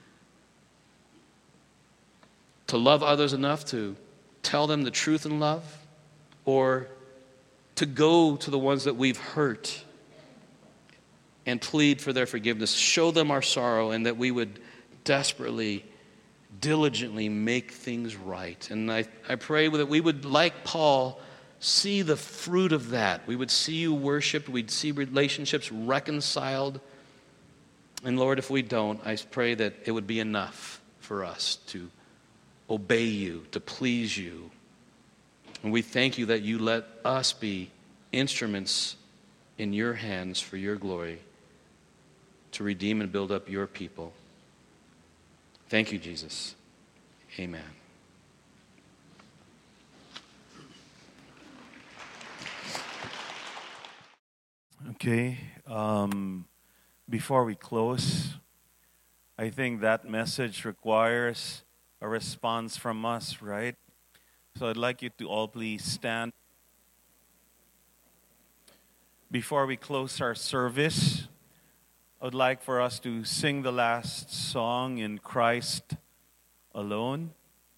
to love others enough to tell them the truth in love, or to go to the ones that we've hurt and plead for their forgiveness. Show them our sorrow, and that we would desperately, diligently make things right. And I, I pray that we would, like Paul, see the fruit of that. We would see you worshiped. We'd see relationships reconciled. And Lord, if we don't, I pray that it would be enough for us to obey you, to please you. And we thank you that you let us be instruments in your hands for your glory to redeem and build up your people. Thank you, Jesus. Amen. Okay, um, before we close, I think that message requires a response from us, right? So I'd like you to all please stand. Before we close our service, I would like for us to sing the last song, In Christ Alone.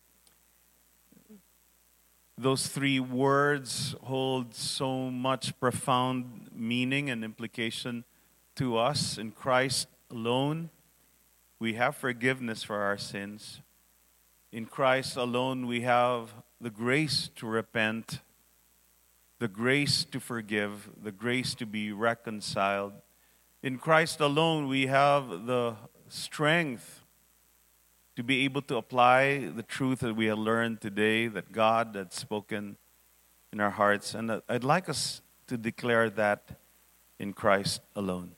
Those three words hold so much profound meaning and implication to us. In Christ alone, we have forgiveness for our sins. In Christ alone, we have the grace to repent, the grace to forgive, the grace to be reconciled. In Christ alone, we have the strength to be able to apply the truth that we have learned today, that God had spoken in our hearts. And I'd like us to declare that in Christ alone.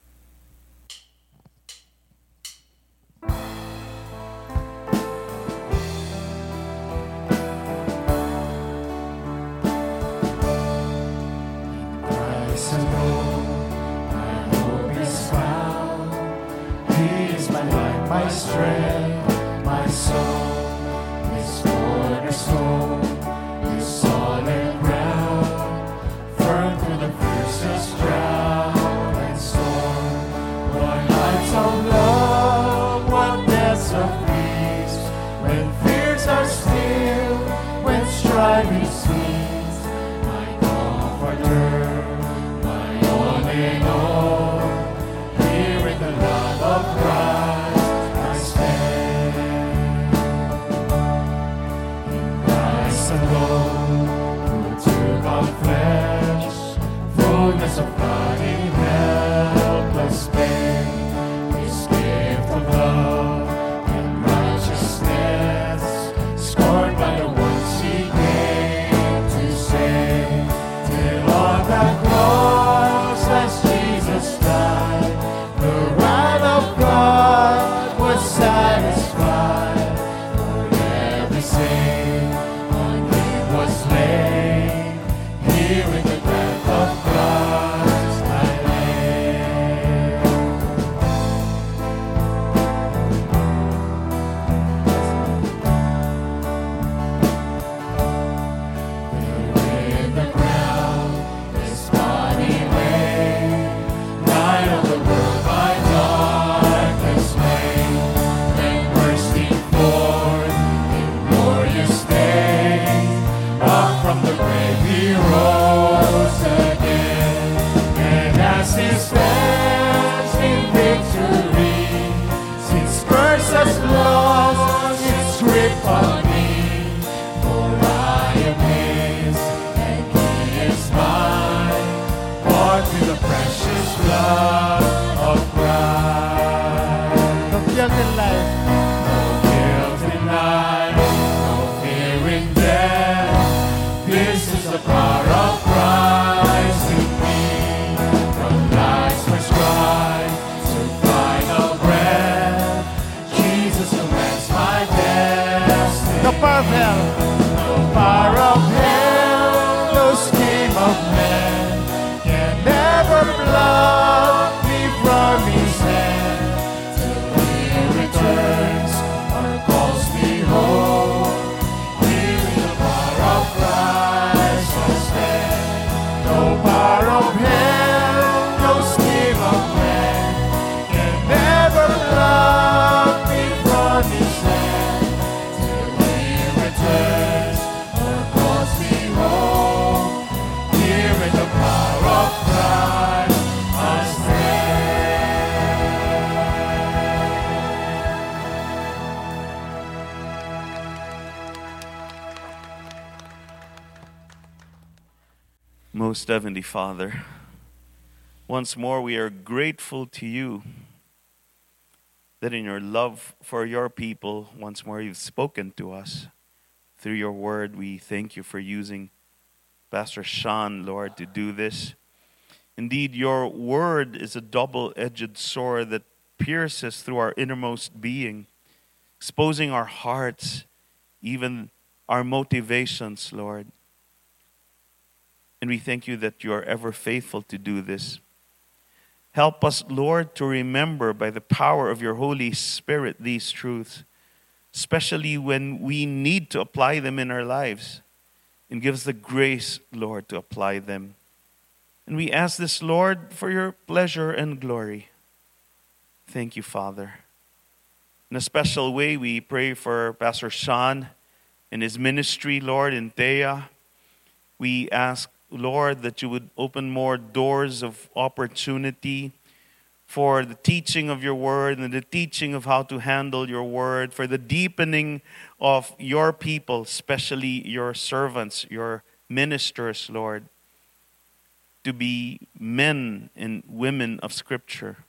Christ alone, my hope is found. He is my life, my strength, my song. His cornerstone, His solid ground, firm through the fiercest drought and storm. What heights of love, what depths of peace, when fears are still, when striving cease, my comforter. In all, here in the love of Christ I stand. In Christ alone, who took on flesh, fullness of God in helpless pain, His gift of love and righteousness, scorned by the ones He came to save, till on that cross as Jesus died, the wrath of God was satisfied. For every sin on Him was laid, here in the death of Christ I lay. There in the ground, His body lay, light of the world by darkness made, then bursting forth in glorious day, up from the grave He rose again, and as He stands in victory, since curse has lost its grip on me, for I am His and He is mine, bought with the precious blood of Christ. No guilt in life, no guilt in life, no fear in death. This is the power of Christ in me. From life's first cry to final breath, Jesus commands my destiny. No power of hell, no power of hell, no scheme of man can ever block Most Heavenly Father, once more we are grateful to you that in your love for your people, once more you've spoken to us through your word. We thank you for using Pastor Sean, Lord, to do this. Indeed, your word is a double-edged sword that pierces through our innermost being, exposing our hearts, even our motivations, Lord. And we thank you that you are ever faithful to do this. Help us, Lord, to remember by the power of your Holy Spirit these truths, especially when we need to apply them in our lives. And give us the grace, Lord, to apply them. And we ask this, Lord, for your pleasure and glory. Thank you, Father. In a special way, we pray for Pastor Sean and his ministry, Lord, in Thea. We ask, Lord, that you would open more doors of opportunity for the teaching of your word and the teaching of how to handle your word, for the deepening of your people, especially your servants, your ministers, Lord, to be men and women of Scripture.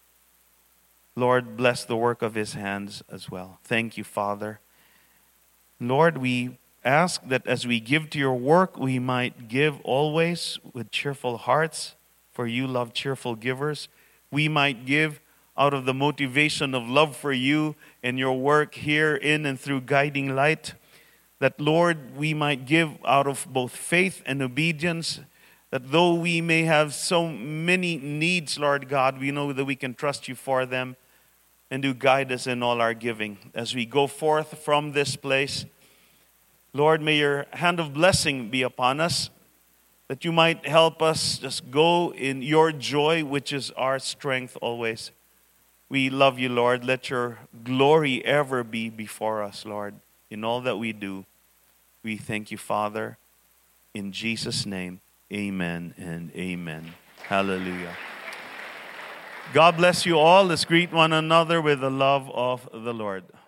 Lord, bless the work of his hands as well. Thank you, Father. Lord, we ask that as we give to your work, we might give always with cheerful hearts, for you love cheerful givers. We might give out of the motivation of love for you and your work here in and through Guiding Light. That, Lord, we might give out of both faith and obedience. That though we may have so many needs, Lord God, we know that we can trust you for them and do guide us in all our giving. As we go forth from this place, Lord, may your hand of blessing be upon us, that you might help us just go in your joy, which is our strength always. We love you, Lord. Let your glory ever be before us, Lord, in all that we do. We thank you, Father. In Jesus' name, amen and amen. Hallelujah. God bless you all. Let's greet one another with the love of the Lord.